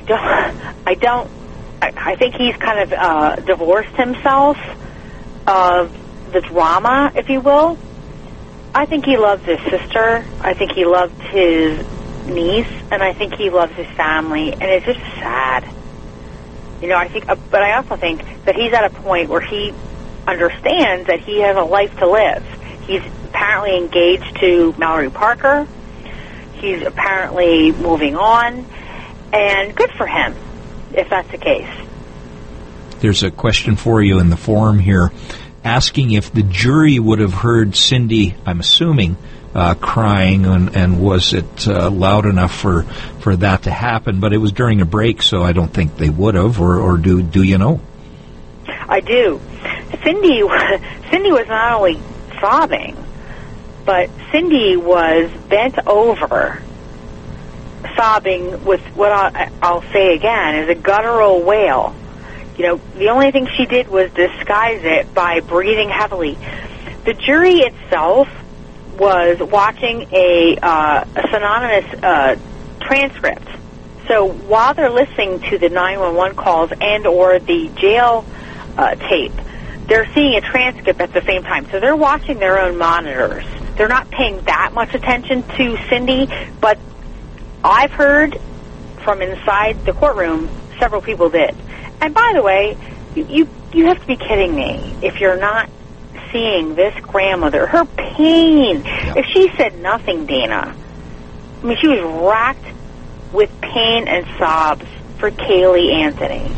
think he's kind of divorced himself of the drama, if you will. I think he loves his sister. I think he loved his niece, and I think he loves his family. And it's just sad, but I also think that he's at a point where he understands that he has a life to live. He's apparently engaged to Mallory Parker. He's apparently moving on, and good for him if that's the case. There's a question for you in the forum here, asking if the jury would have heard Cindy, I'm assuming, crying, and was it loud enough for that to happen? But it was during a break, so I don't think they would have, or do you know? I do. Cindy was not only sobbing, but Cindy was bent over, sobbing with what I'll say again is a guttural wail. The only thing she did was disguise it by breathing heavily. The jury itself was watching a synonymous transcript. So while they're listening to the 911 calls and or the jail tape, they're seeing a transcript at the same time. So they're watching their own monitors. They're not paying that much attention to Cindy, but I've heard from inside the courtroom several people did. And by the way, you have to be kidding me if you're not seeing this grandmother, her pain. Yep. If she said nothing, Dana, I mean, she was racked with pain and sobs for Kaylee Anthony.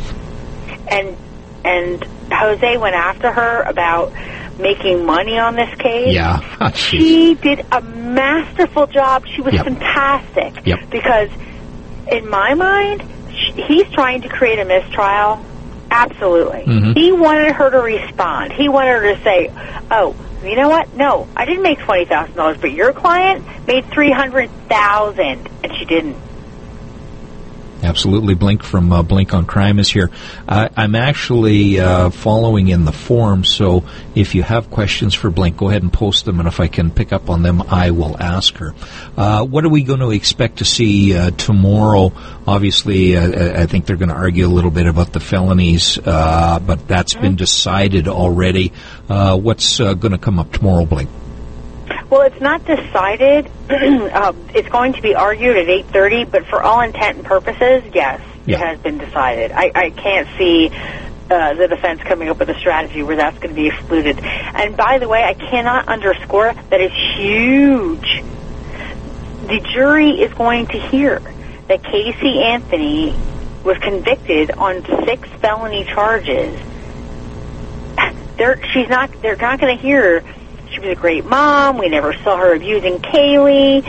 And Jose went after her about making money on this case. Yeah. She did a masterful job. She was fantastic. Yep. Because in my mind, he's trying to create a mistrial. Absolutely. Mm-hmm. He wanted her to respond. He wanted her to say, oh, you know what? No, I didn't make $20,000, but your client made $300,000, and she didn't. Absolutely. Blink from Blink on Crime is here. I'm actually following in the forum, so if you have questions for Blink, go ahead and post them, and if I can pick up on them, I will ask her. What are we going to expect to see tomorrow? Obviously, I think they're going to argue a little bit about the felonies, but that's been decided already. What's going to come up tomorrow, Blink? Well, it's not decided. It's going to be argued at 8:30, but for all intent and purposes, yes, it has been decided. I can't see the defense coming up with a strategy where that's going to be excluded. And by the way, I cannot underscore that it's huge. The jury is going to hear that Casey Anthony was convicted on 6 felony charges. They're not going to hear she was a great mom. We never saw her abusing Kaylee.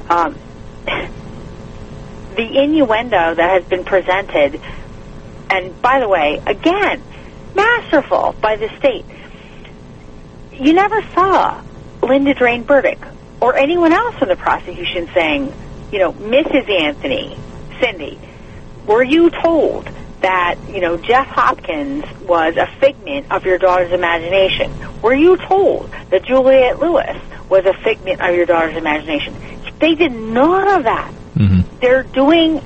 The innuendo that has been presented, and by the way, again, masterful by the state. You never saw Linda Drain Burdick or anyone else in the prosecution saying, you know, Mrs. Anthony, Cindy, were you told that, you know, Jeff Hopkins was a figment of your daughter's imagination? Were you told that Juliette Lewis was a figment of your daughter's imagination? They did none of that. Mm-hmm. They're doing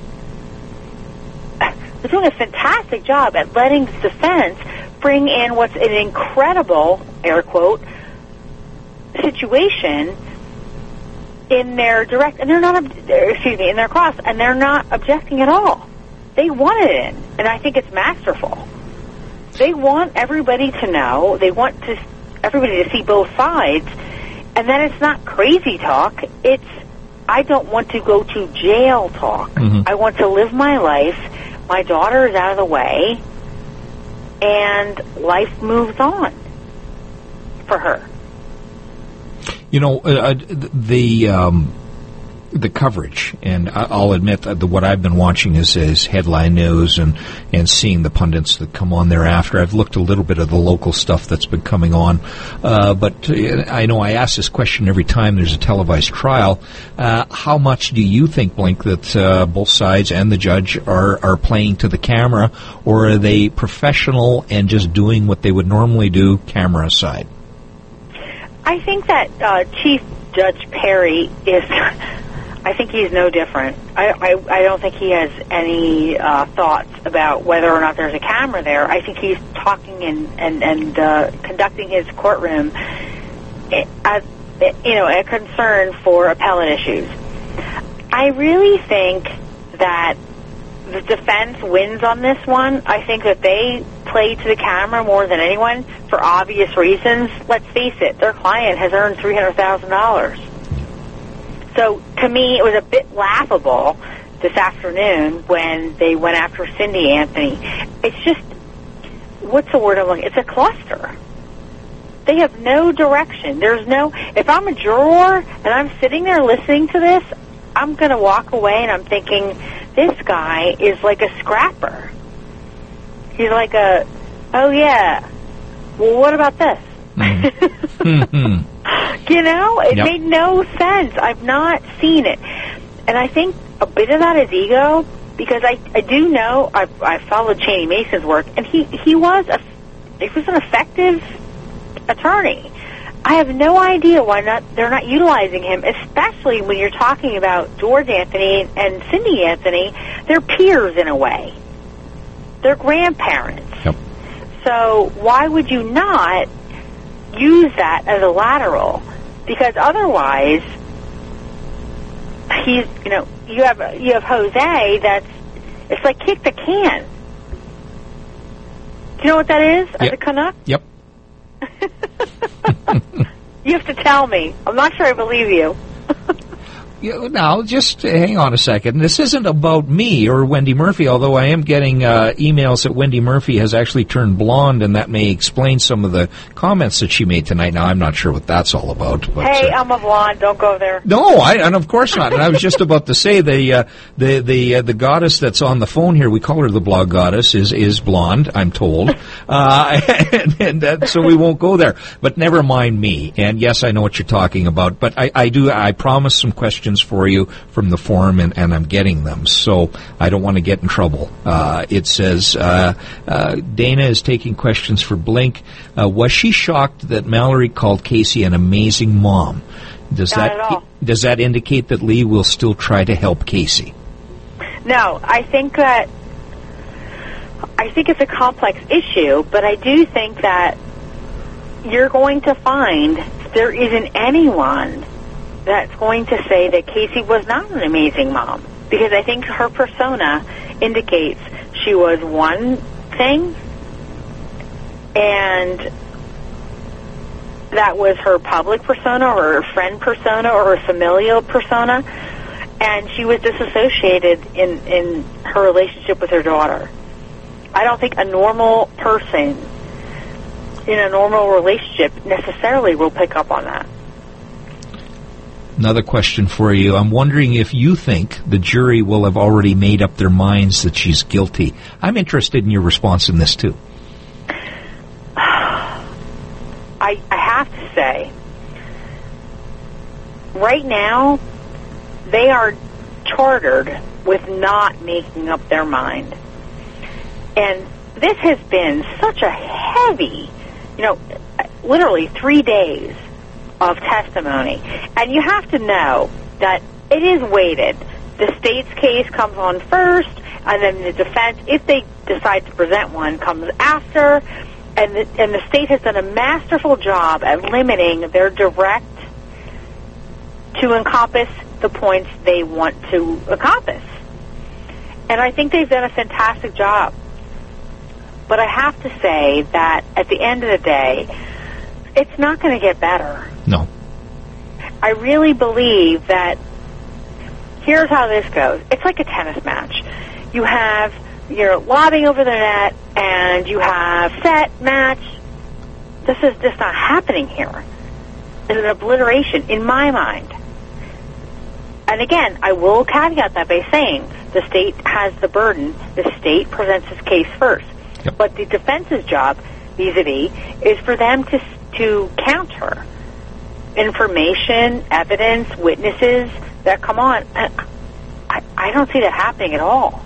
a fantastic job at letting the defense bring in what's an incredible, air quote, situation in their direct, and they're not, in their cross, and they're not objecting at all. They want it in, and I think it's masterful. They want everybody to know. They want everybody to see both sides, and then it's not crazy talk. It's, I don't want to go to jail talk. Mm-hmm. I want to live my life. My daughter is out of the way, and life moves on for her. You know, the coverage, and I'll admit that what I've been watching is headline news and seeing the pundits that come on thereafter. I've looked a little bit of the local stuff that's been coming on, but I know I ask this question every time there's a televised trial. How much do you think, Blink, that both sides and the judge are playing to the camera, or are they professional and just doing what they would normally do, camera aside? I think that Chief Judge Perry is... I think he's no different. I don't think he has any thoughts about whether or not there's a camera there. I think he's talking and conducting his courtroom as, a concern for appellate issues. I really think that the defense wins on this one. I think that they play to the camera more than anyone for obvious reasons. Let's face it, their client has earned $300,000. So, to me, it was a bit laughable this afternoon when they went after Cindy Anthony. It's just, what's the word I'm looking? It's a cluster. They have no direction. There's no, if I'm a juror and I'm sitting there listening to this, I'm going to walk away and I'm thinking, this guy is like a scrapper. He's like a, oh yeah, well, what about this? Mm-hmm. You know, it made no sense. I've not seen it. And I think a bit of that is ego, because I do know, I followed Cheney Mason's work, and he was an effective attorney. I have no idea why they're not utilizing him, especially when you're talking about George Anthony and Cindy Anthony. They're peers in a way. They're grandparents. Yep. So why would you not use that as a lateral? Because otherwise, you have Jose it's like kick the can. Do you know what that is as a Canuck? Yep. You have to tell me. I'm not sure I believe you. Now, just hang on a second. This isn't about me or Wendy Murphy, although I am getting emails that Wendy Murphy has actually turned blonde, and that may explain some of the comments that she made tonight. Now, I'm not sure what that's all about. But, hey, I'm a blonde. Don't go there. No, and of course not. And I was just about to say the goddess that's on the phone here, we call her the blog goddess, is blonde, I'm told. So we won't go there. But never mind me. And yes, I know what you're talking about. But I promise some questions for you from the forum, and I'm getting them, so I don't want to get in trouble. It says, Dana is taking questions for Blink. Was she shocked that Mallory called Casey an amazing mom? Does that indicate that Lee will still try to help Casey? No, I think it's a complex issue, but I do think that you're going to find there isn't anyone that's going to say that Casey was not an amazing mom, because I think her persona indicates she was one thing, and that was her public persona or her friend persona or her familial persona, and she was disassociated in her relationship with her daughter. I don't think a normal person in a normal relationship necessarily will pick up on that. Another question for you. I'm wondering if you think the jury will have already made up their minds that she's guilty. I'm interested in your response in this, too. I have to say, right now, they are chartered with not making up their mind. And this has been such a heavy, literally 3 days of testimony. And you have to know that it is weighted. The state's case comes on first, and then the defense, if they decide to present one, comes after. And the state has done a masterful job at limiting their direct to encompass the points they want to encompass. And I think they've done a fantastic job. But I have to say that at the end of the day, it's not going to get better. No. I really believe that here's how this goes. It's like a tennis match. You're lobbing over the net, and you have set, match. This is just not happening here. It's an obliteration in my mind. And again, I will caveat that by saying the state has the burden. The state presents its case first. Yep. But the defense's job, vis-a-vis, is for them to counter information, evidence, witnesses that come on. I don't see that happening at all.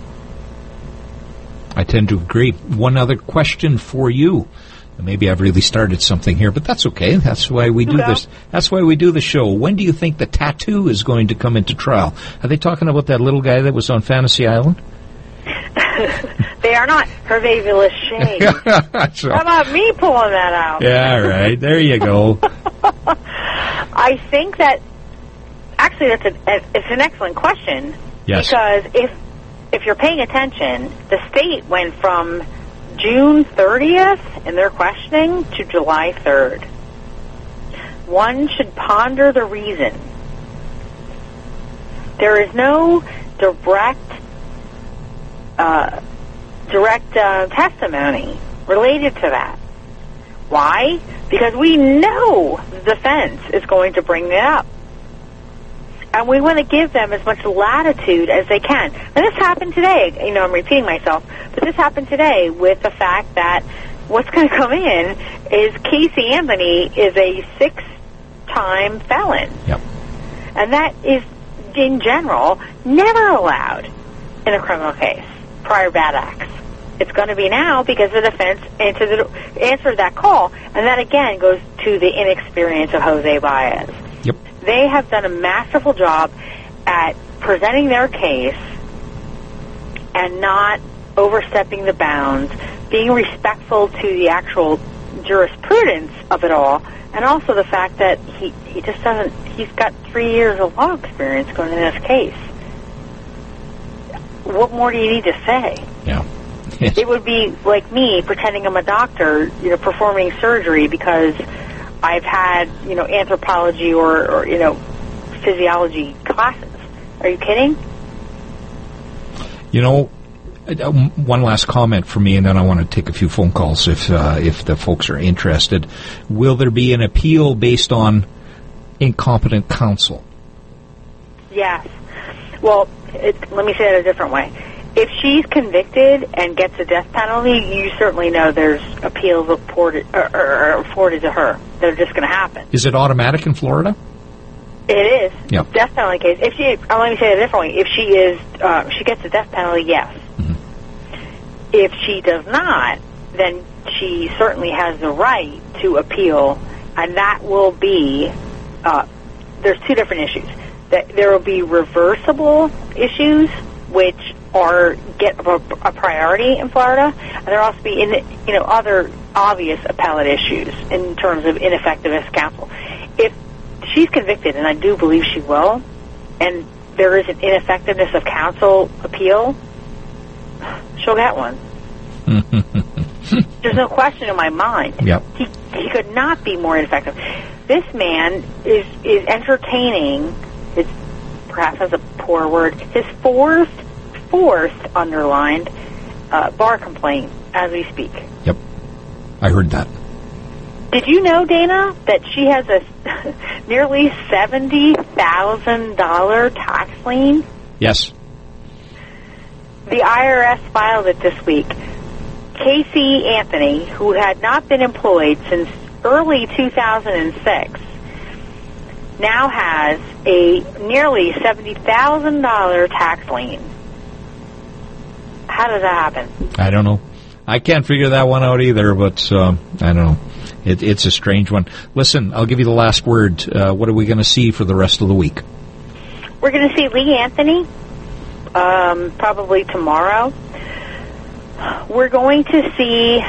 I tend to agree. One other question for you. Maybe I've really started something here, but that's okay. That's why we do this. That's why we do the show. When do you think the tattoo is going to come into trial? Are they talking about that little guy that was on Fantasy Island? They are not. Hervé Villachet. How about me pulling that out? Yeah, right. There you go. I think that actually it's an excellent question. Yes. Because if you're paying attention, the state went from June 30th in their questioning to July 3rd. One should ponder the reason. There is no direct testimony related to that. Why? Because we know the defense is going to bring it up. And we want to give them as much latitude as they can. And this happened today. I'm repeating myself, but this happened today with the fact that what's going to come in is Casey Anthony is a 6-time felon. Yep. And that is, in general, never allowed in a criminal case, prior bad acts. It's going to be now because the defense answered that call. And that, again, goes to the inexperience of Jose Baez. Yep. They have done a masterful job at presenting their case and not overstepping the bounds, being respectful to the actual jurisprudence of it all, and also the fact that he just doesn't, he's got 3 years of law experience going in this case. What more do you need to say? Yeah. It would be like me pretending I'm a doctor, performing surgery because I've had, anthropology or physiology classes. Are you kidding? One last comment for me, and then I want to take a few phone calls if the folks are interested. Will there be an appeal based on incompetent counsel? Yes. Well, let me say it a different way. If she's convicted and gets a death penalty, you certainly know there's appeals afforded to her. They're just going to happen. Is it automatic in Florida? It is. Yep. Death penalty case. If she, let me say it a different way. If she gets a death penalty, yes. Mm-hmm. If she does not, then she certainly has the right to appeal, and that will be. There's two different issues. There will be reversible issues, which get a priority in Florida, and there will also be other obvious appellate issues in terms of ineffectiveness of counsel. If she's convicted, and I do believe she will, and there is an ineffectiveness of counsel appeal, she'll get one. There's no question in my mind. Yep. He could not be more ineffective. This man is entertaining. His, perhaps that's a poor word. His fourth underlined bar complaint as we speak. Yep, I heard that. Did you know, Dana, that she has a nearly $70,000 tax lien? Yes. The IRS filed it this week. Casey Anthony, who had not been employed since early 2006, now has a nearly $70,000 tax lien. How does that happen? I don't know. I can't figure that one out either, but I don't know. It's a strange one. Listen, I'll give you the last word. What are we going to see for the rest of the week? We're going to see Lee Anthony probably tomorrow. We're going to see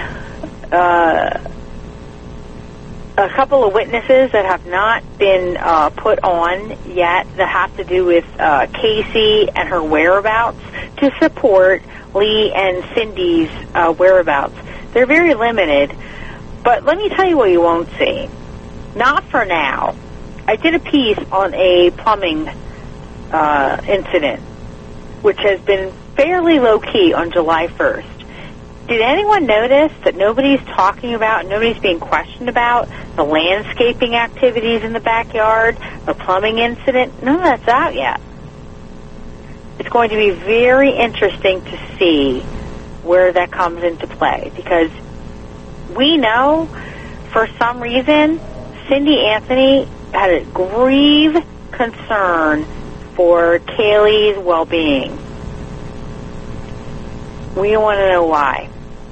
a couple of witnesses that have not been put on yet that have to do with Casey and her whereabouts to support Lee and Cindy's whereabouts. They're very limited, but let me tell you what you won't see. Not for now. I did a piece on a plumbing incident, which has been fairly low-key on July 1st. Did anyone notice that nobody's talking about, nobody's being questioned about the landscaping activities in the backyard, the plumbing incident? None of that's out yet. It's going to be very interesting to see where that comes into play, because we know for some reason Cindy Anthony had a grave concern for Kaylee's well-being. We want to know why.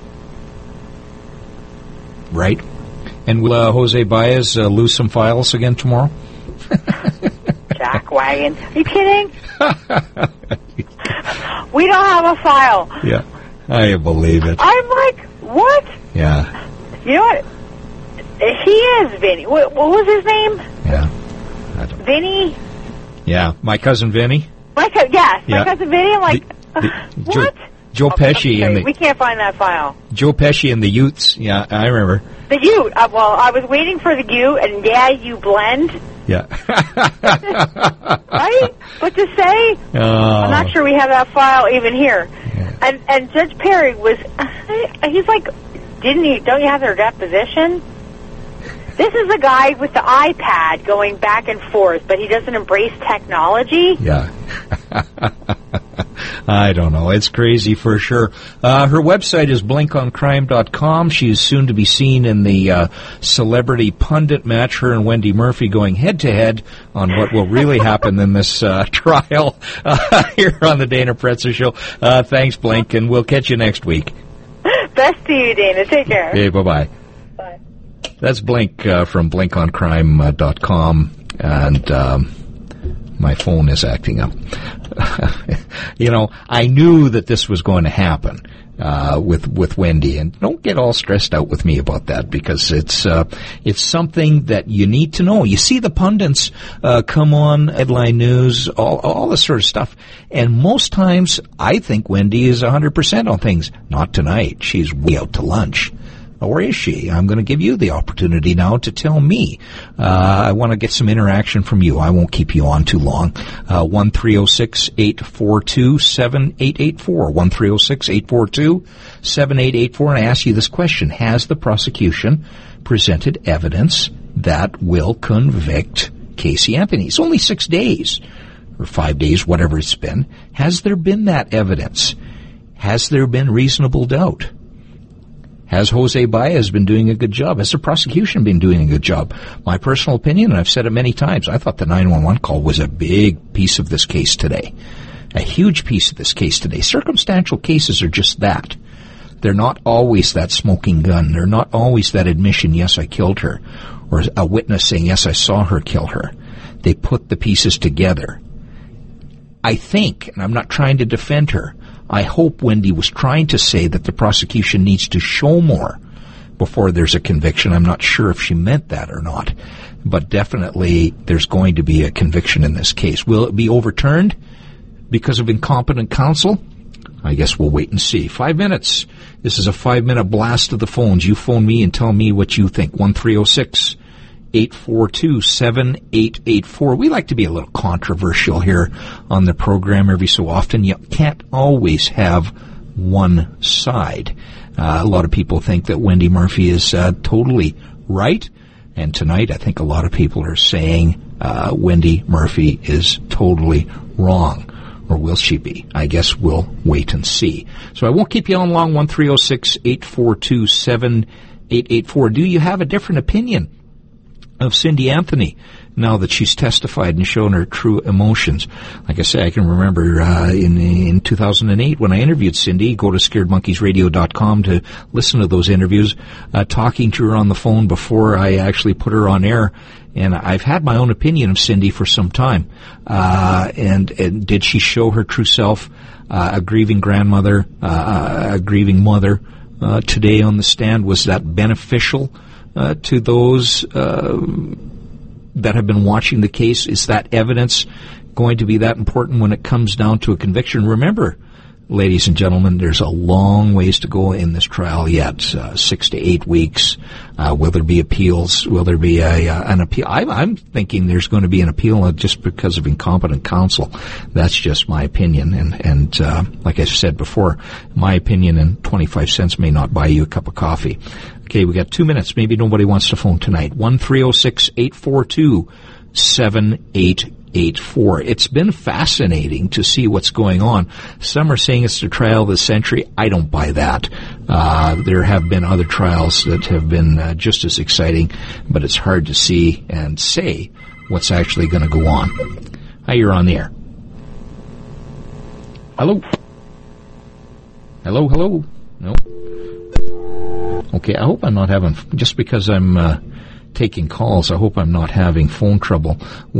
Right. And will Jose Baez lose some files again tomorrow? Jackwagon. Are you kidding? We don't have a file. Yeah, I believe it. I'm like, what? Yeah. You know what? He is Vinny. What was his name? Yeah. Vinny? Yeah, my cousin Vinny. My cousin Vinny. I'm like, what? Joe Pesci and we can't find that file. Joe Pesci and the Utes. Yeah, I remember. The Ute. Well, I was waiting for the Ute, and you blend. Yeah. Right? What to say? I'm not sure we have that file even here. Yeah. And Judge Perry was. He's like, don't you have their deposition? This is a guy with the iPad going back and forth, but he doesn't embrace technology. Yeah. I don't know. It's crazy for sure. Her website is blinkoncrime.com. She's soon to be seen in the celebrity pundit match, her and Wendy Murphy going head-to-head on what will really happen in this trial here on the Dana Pretzer Show. Thanks, Blink, and we'll catch you next week. Best to you, Dana. Take care. Hey, bye-bye. Bye. That's Blink from blinkoncrime.com, and my phone is acting up. I knew that this was going to happen with Wendy, and don't get all stressed out with me about that, because it's something that you need to know. You see the pundits come on headline news, all this sort of stuff, and most times I think Wendy is 100% on things. Not tonight. She's way out to lunch. Or is she? I'm going to give you the opportunity now to tell me. I want to get some interaction from you. I won't keep you on too long. 1-306-842-7884. 1-306-842-7884. And I ask you this question. Has the prosecution presented evidence that will convict Casey Anthony? It's only 6 days, or 5 days, whatever it's been. Has there been that evidence? Has there been reasonable doubt? Has Jose Baez been doing a good job? Has the prosecution been doing a good job? My personal opinion, and I've said it many times, I thought the 911 call was a big piece of this case today. A huge piece of this case today. Circumstantial cases are just that. They're not always that smoking gun. They're not always that admission, yes, I killed her, or a witness saying, yes, I saw her kill her. They put the pieces together. I think, and I'm not trying to defend her, I hope Wendy was trying to say that the prosecution needs to show more before there's a conviction. I'm not sure if she meant that or not, but definitely there's going to be a conviction in this case. Will it be overturned because of incompetent counsel? I guess we'll wait and see. 5 minutes. This is a 5-minute blast of the phones. You phone me and tell me what you think. 1-306-842-7884. We like to be a little controversial here on the program every so often. You can't always have one side. A lot of people think that Wendy Murphy is totally right, and tonight I think a lot of people are saying Wendy Murphy is totally wrong. Or will she be? I guess we'll wait and see. So I won't keep you on long. 1-306-842-7884. Do you have a different opinion of Cindy Anthony now that she's testified and shown her true emotions? Like I say, I can remember in 2008 when I interviewed Cindy. Go to scaredmonkeysradio.com to listen to those interviews, talking to her on the phone before I actually put her on air. And I've had my own opinion of Cindy for some time. And did she show her true self? A grieving grandmother, a grieving mother. Today on the stand, was that beneficial to those that have been watching the case? Is that evidence going to be that important when it comes down to a conviction? Remember, ladies and gentlemen, there's a long ways to go in this trial yet. 6 to 8 weeks. Will there be appeals? Will there be an appeal? I'm thinking there's going to be an appeal just because of incompetent counsel. That's just my opinion. And like I said before, my opinion and 25 cents may not buy you a cup of coffee. Okay, we got 2 minutes. Maybe nobody wants to phone tonight. 1-306-842-7884. It's been fascinating to see what's going on. Some are saying it's the trial of the century. I don't buy that. There have been other trials that have been just as exciting, but it's hard to see and say what's actually going to go on. Hi, you're on the air. Hello? Hello? No? Okay, I hope I'm not having, just because I'm taking calls, I hope I'm not having phone trouble.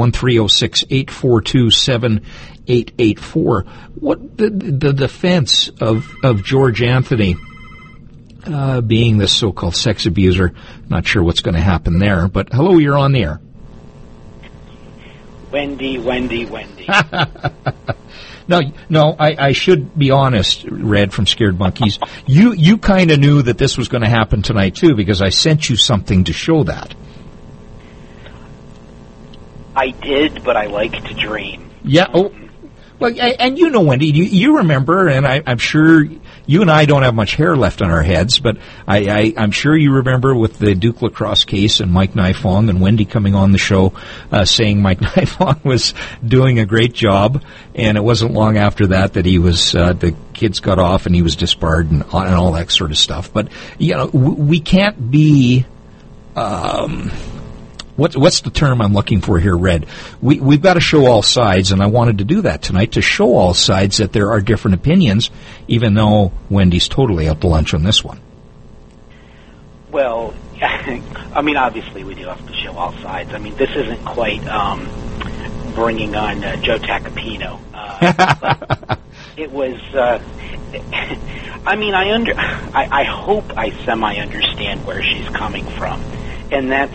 1-306-842-7884. What the defense of George Anthony being this so-called sex abuser, not sure what's going to happen there, but hello, you're on the air. Wendy. No, I should be honest, Red from Scared Monkeys. You kind of knew that this was going to happen tonight, too, because I sent you something to show that. I did, but I like to dream. Yeah, well, and you know, Wendy, you remember, and I'm sure you and I don't have much hair left on our heads, but I'm sure you remember with the Duke Lacrosse case and Mike Nifong and Wendy coming on the show saying Mike Nifong was doing a great job, and it wasn't long after that he was the kids got off and he was disbarred and all that sort of stuff. But you know, we can't be. What's the term I'm looking for here, Red? We've got to show all sides, and I wanted to do that tonight, to show all sides that there are different opinions, even though Wendy's totally out to lunch on this one. Well, I mean, obviously we do have to show all sides. I mean, this isn't quite bringing on Joe Tacopino. But it was. I mean, I hope I semi-understand where she's coming from, and that's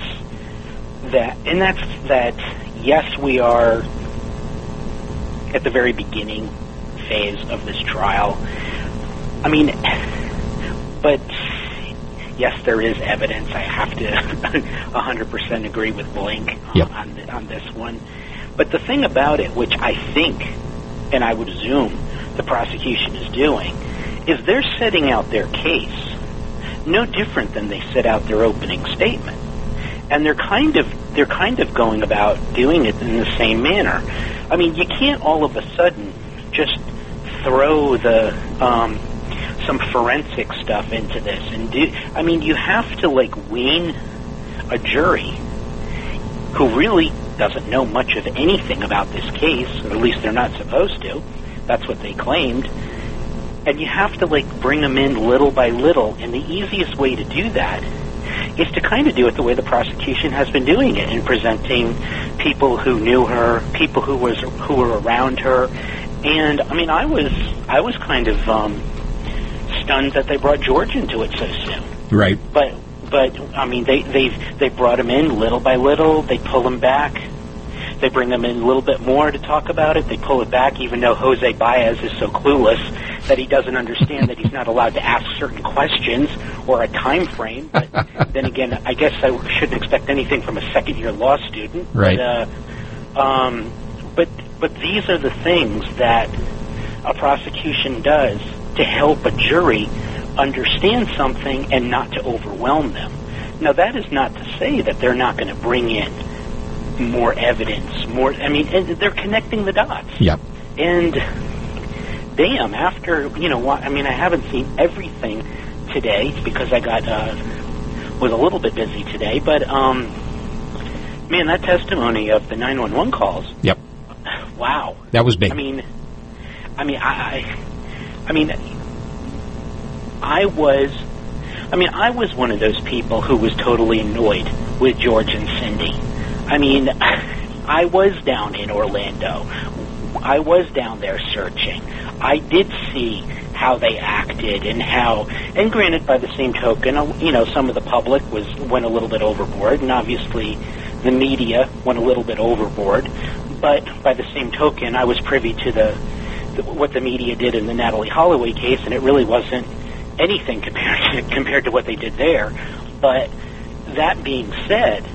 that. Yes, we are at the very beginning phase of this trial. I mean, but yes, there is evidence. I have to 100% agree with Blink on this one. But the thing about it, which I think, and I would assume the prosecution is doing, is they're setting out their case no different than they set out their opening statement. And they're kind of going about doing it in the same manner. I mean, you can't all of a sudden just throw the some forensic stuff into this and do. I mean, you have to wean a jury who really doesn't know much of anything about this case, or at least they're not supposed to. That's what they claimed. And you have to bring them in little by little, and the easiest way to do that is to kind of do it the way the prosecution has been doing it, in presenting people who knew her, people who were around her. And I mean, I was kind of stunned that they brought George into it so soon. Right. But I mean, they brought him in little by little. They pull him back. They bring him in a little bit more to talk about it. They pull it back, even though Jose Baez is so clueless that he doesn't understand that he's not allowed to ask certain questions or a time frame. But then again, I guess I shouldn't expect anything from a second-year law student. Right. But these are the things that a prosecution does to help a jury understand something and not to overwhelm them. Now, that is not to say that they're not going to bring in more evidence, and they're connecting the dots. Yep. And damn, after, I mean, I haven't seen everything today because I was a little bit busy today, but, man, that testimony of the 911 calls. Yep. Wow. That was big. I was one of those people who was totally annoyed with George and Cindy. I mean, I was down in Orlando. I was down there searching. I did see how they acted and granted, by the same token, some of the public went a little bit overboard, and obviously the media went a little bit overboard. But by the same token, I was privy to what the media did in the Natalie Holloway case, and it really wasn't anything compared to what they did there. But that being said,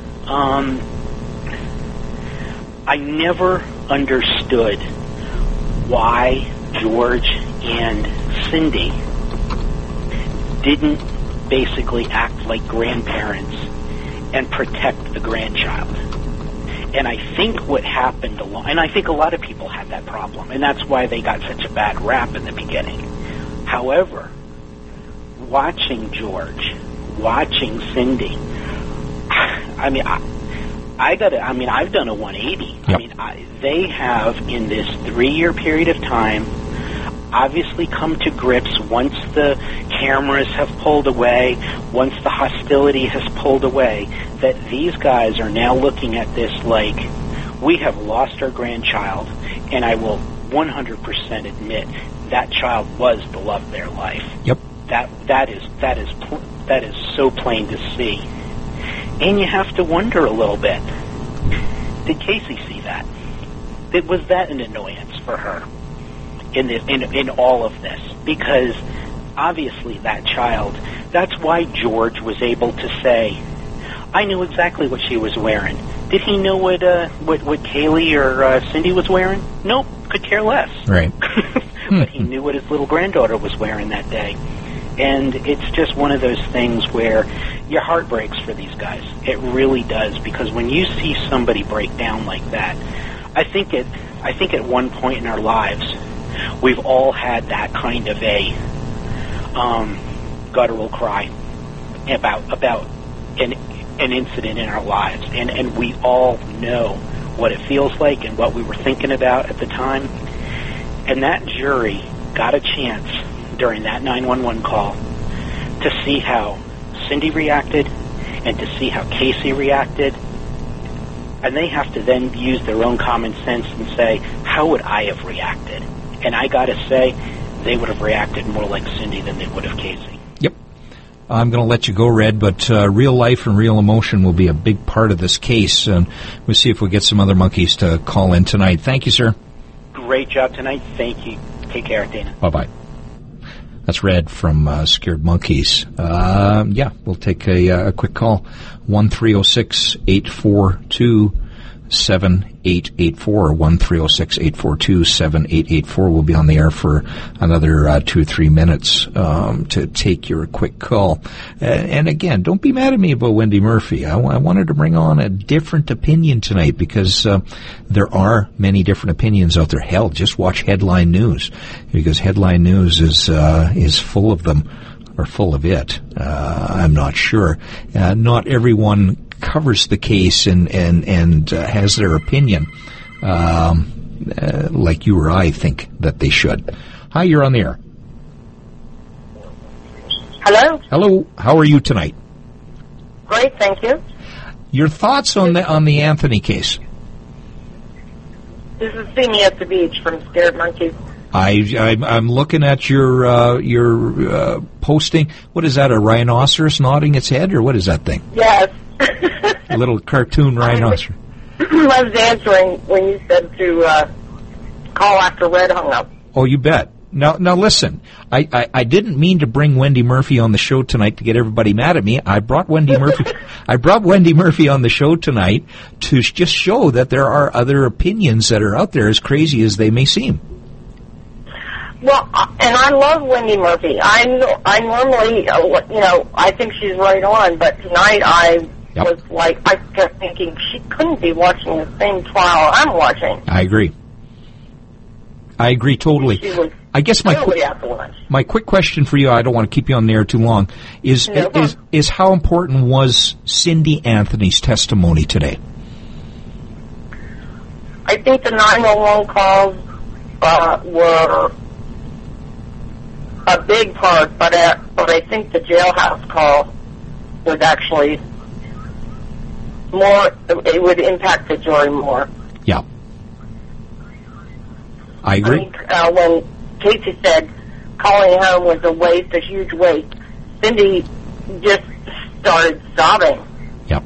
I never understood why George and Cindy didn't basically act like grandparents and protect the grandchild. And I think what happened and I think a lot of people had that problem, and that's why they got such a bad rap in the beginning. However, watching George, watching Cindy, I mean, I've done a 180. Yep. I mean, they have, in this 3-year period of time, obviously come to grips once the cameras have pulled away, once the hostility has pulled away, that these guys are now looking at this like, we have lost our grandchild, and I will 100% admit that child was the love of their life. Yep. That is so plain to see. And you have to wonder a little bit, did Casey see that? Was that an annoyance for her in all of this? Because obviously that child, that's why George was able to say, I knew exactly what she was wearing. Did he know what Kaylee or Cindy was wearing? Nope, could care less. Right. But he knew what his little granddaughter was wearing that day. And it's just one of those things where your heart breaks for these guys. It really does, because when you see somebody break down like that, I think at one point in our lives, we've all had that kind of a guttural cry about an incident in our lives, and we all know what it feels like and what we were thinking about at the time. And that jury got a chance during that 911 call to see how Cindy reacted and to see how Casey reacted. And they have to then use their own common sense and say, how would I have reacted? And I got to say, they would have reacted more like Cindy than they would have Casey. Yep. I'm going to let you go, Red, but real life and real emotion will be a big part of this case. And we'll see if we get some other monkeys to call in tonight. Thank you, sir. Great job tonight. Thank you. Take care, Dana. Bye-bye. That's Red from Scared Monkeys. We'll take a quick call. 1-306-842-7884. 1-306-842-7884. We'll be on the air for another 2 or 3 minutes to take your quick call. And again, don't be mad at me about Wendy Murphy. I wanted to bring on a different opinion tonight because there are many different opinions out there. Hell, just watch Headline News, because Headline News is full of them, or full of it. I'm not sure. Not everyone covers the case and has their opinion like you or I think that they should. Hi, you're on the air. Hello. Hello. How are you tonight? Great, thank you. Your thoughts on the Anthony case? This is Simi at the beach from Scared Monkeys. I'm looking at your posting. What is that? A rhinoceros nodding its head, or what is that thing? Yes. A little cartoon rhinoceros. I was answering when you said to call after Red hung up. Oh, you bet. Now listen. I didn't mean to bring Wendy Murphy on the show tonight to get everybody mad at me. I brought Wendy Murphy. I brought Wendy Murphy on the show tonight to just show that there are other opinions that are out there, as crazy as they may seem. Well, and I love Wendy Murphy. I normally, I think she's right on, but tonight I was like, I kept thinking she couldn't be watching the same trial I'm watching. I agree totally. She was I guess my quick question for you, I don't want to keep you on the air too long, is how important was Cindy Anthony's testimony today? I think the 911 calls were a big part, but I think the jailhouse call was actually more. It would impact the jury more. Yeah, I agree. When Casey said calling home was a waste, a huge waste, Cindy just started sobbing. Yep.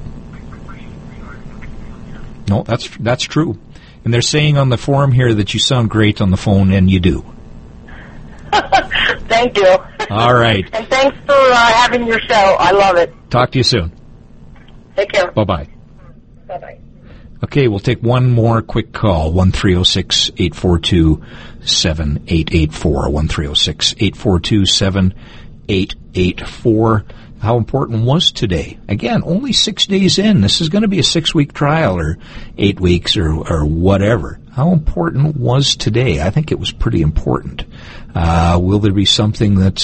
No, that's true. And they're saying on the forum here that you sound great on the phone, and you do. Thank you. All right. And thanks for having your show. I love it. Talk to you soon. Take care. Bye-bye. Bye-bye. Okay, we'll take one more quick call. 1-306-842-7884. 1-306-842-7884. How important was today? Again, only 6 days in. This is going to be a 6-week trial, or 8 weeks, or whatever. How important was today? I think it was pretty important. Will there be something that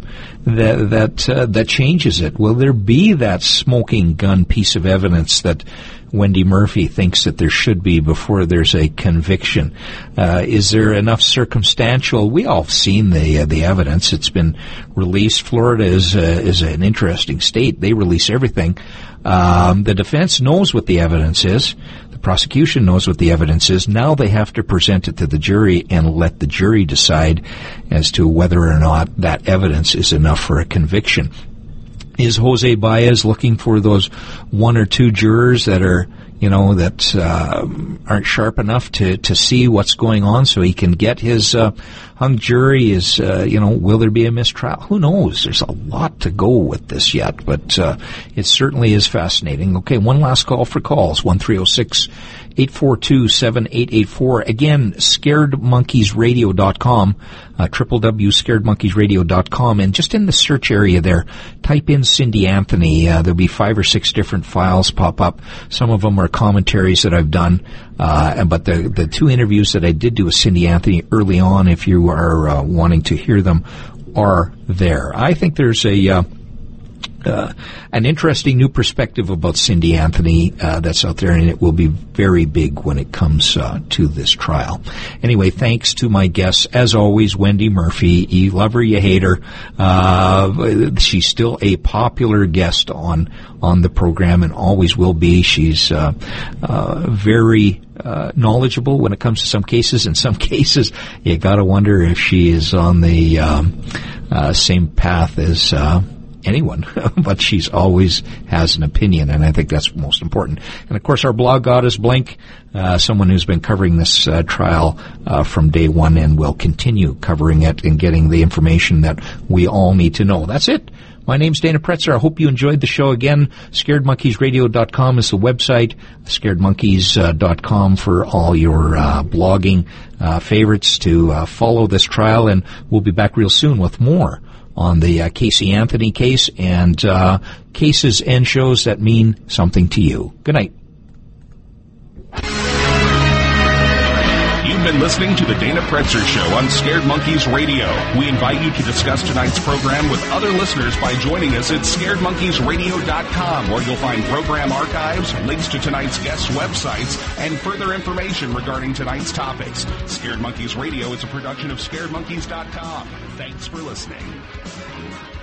changes it? Will there be that smoking gun piece of evidence that Wendy Murphy thinks that there should be before there's a conviction? Is there enough circumstantial? We all have seen the evidence. It's been released. Florida is an interesting state. They release everything. The defense knows what the evidence is. The prosecution knows what the evidence is. Now they have to present it to the jury and let the jury decide as to whether or not that evidence is enough for a conviction. Is Jose Baez looking for those 1 or 2 jurors that are, that aren't sharp enough to see what's going on so he can get his hung jury? Will there be a mistrial? Who knows? There's a lot to go with this yet, but it certainly is fascinating. Okay, one last call for calls. 1-306-842-7884. Again, scaredmonkeysradio.com, www.scaredmonkeysradio.com, and just in the search area there, type in Cindy Anthony. There'll be 5 or 6 different files pop up. Some of them are commentaries that I've done, but the 2 interviews that I did do with Cindy Anthony early on, if you are wanting to hear them, are there. I think there's an interesting new perspective about Cindy Anthony that's out there, and it will be very big when it comes to this trial. Anyway, thanks to my guests, as always, Wendy Murphy. You love her, you hate her. She's still a popular guest on the program and always will be. She's very knowledgeable when it comes to some cases. In some cases, you got to wonder if she is on the same path as anyone, but she's always has an opinion, and I think that's most important. And of course, our blog goddess, Blink, someone who's been covering this trial from day one and will continue covering it and getting the information that we all need to know. That's it. My name's Dana Pretzer. I hope you enjoyed the show. Again, scaredmonkeysradio.com is the website, scaredmonkeys.com for all your blogging favorites to follow this trial, and we'll be back real soon with more on the Casey Anthony case and cases and shows that mean something to you. Good night. You've been listening to the Dana Pretzer Show on Scared Monkeys Radio. We invite you to discuss tonight's program with other listeners by joining us at scaredmonkeysradio.com, where you'll find program archives, links to tonight's guests' websites, and further information regarding tonight's topics. Scared Monkeys Radio is a production of scaredmonkeys.com. Thanks for listening.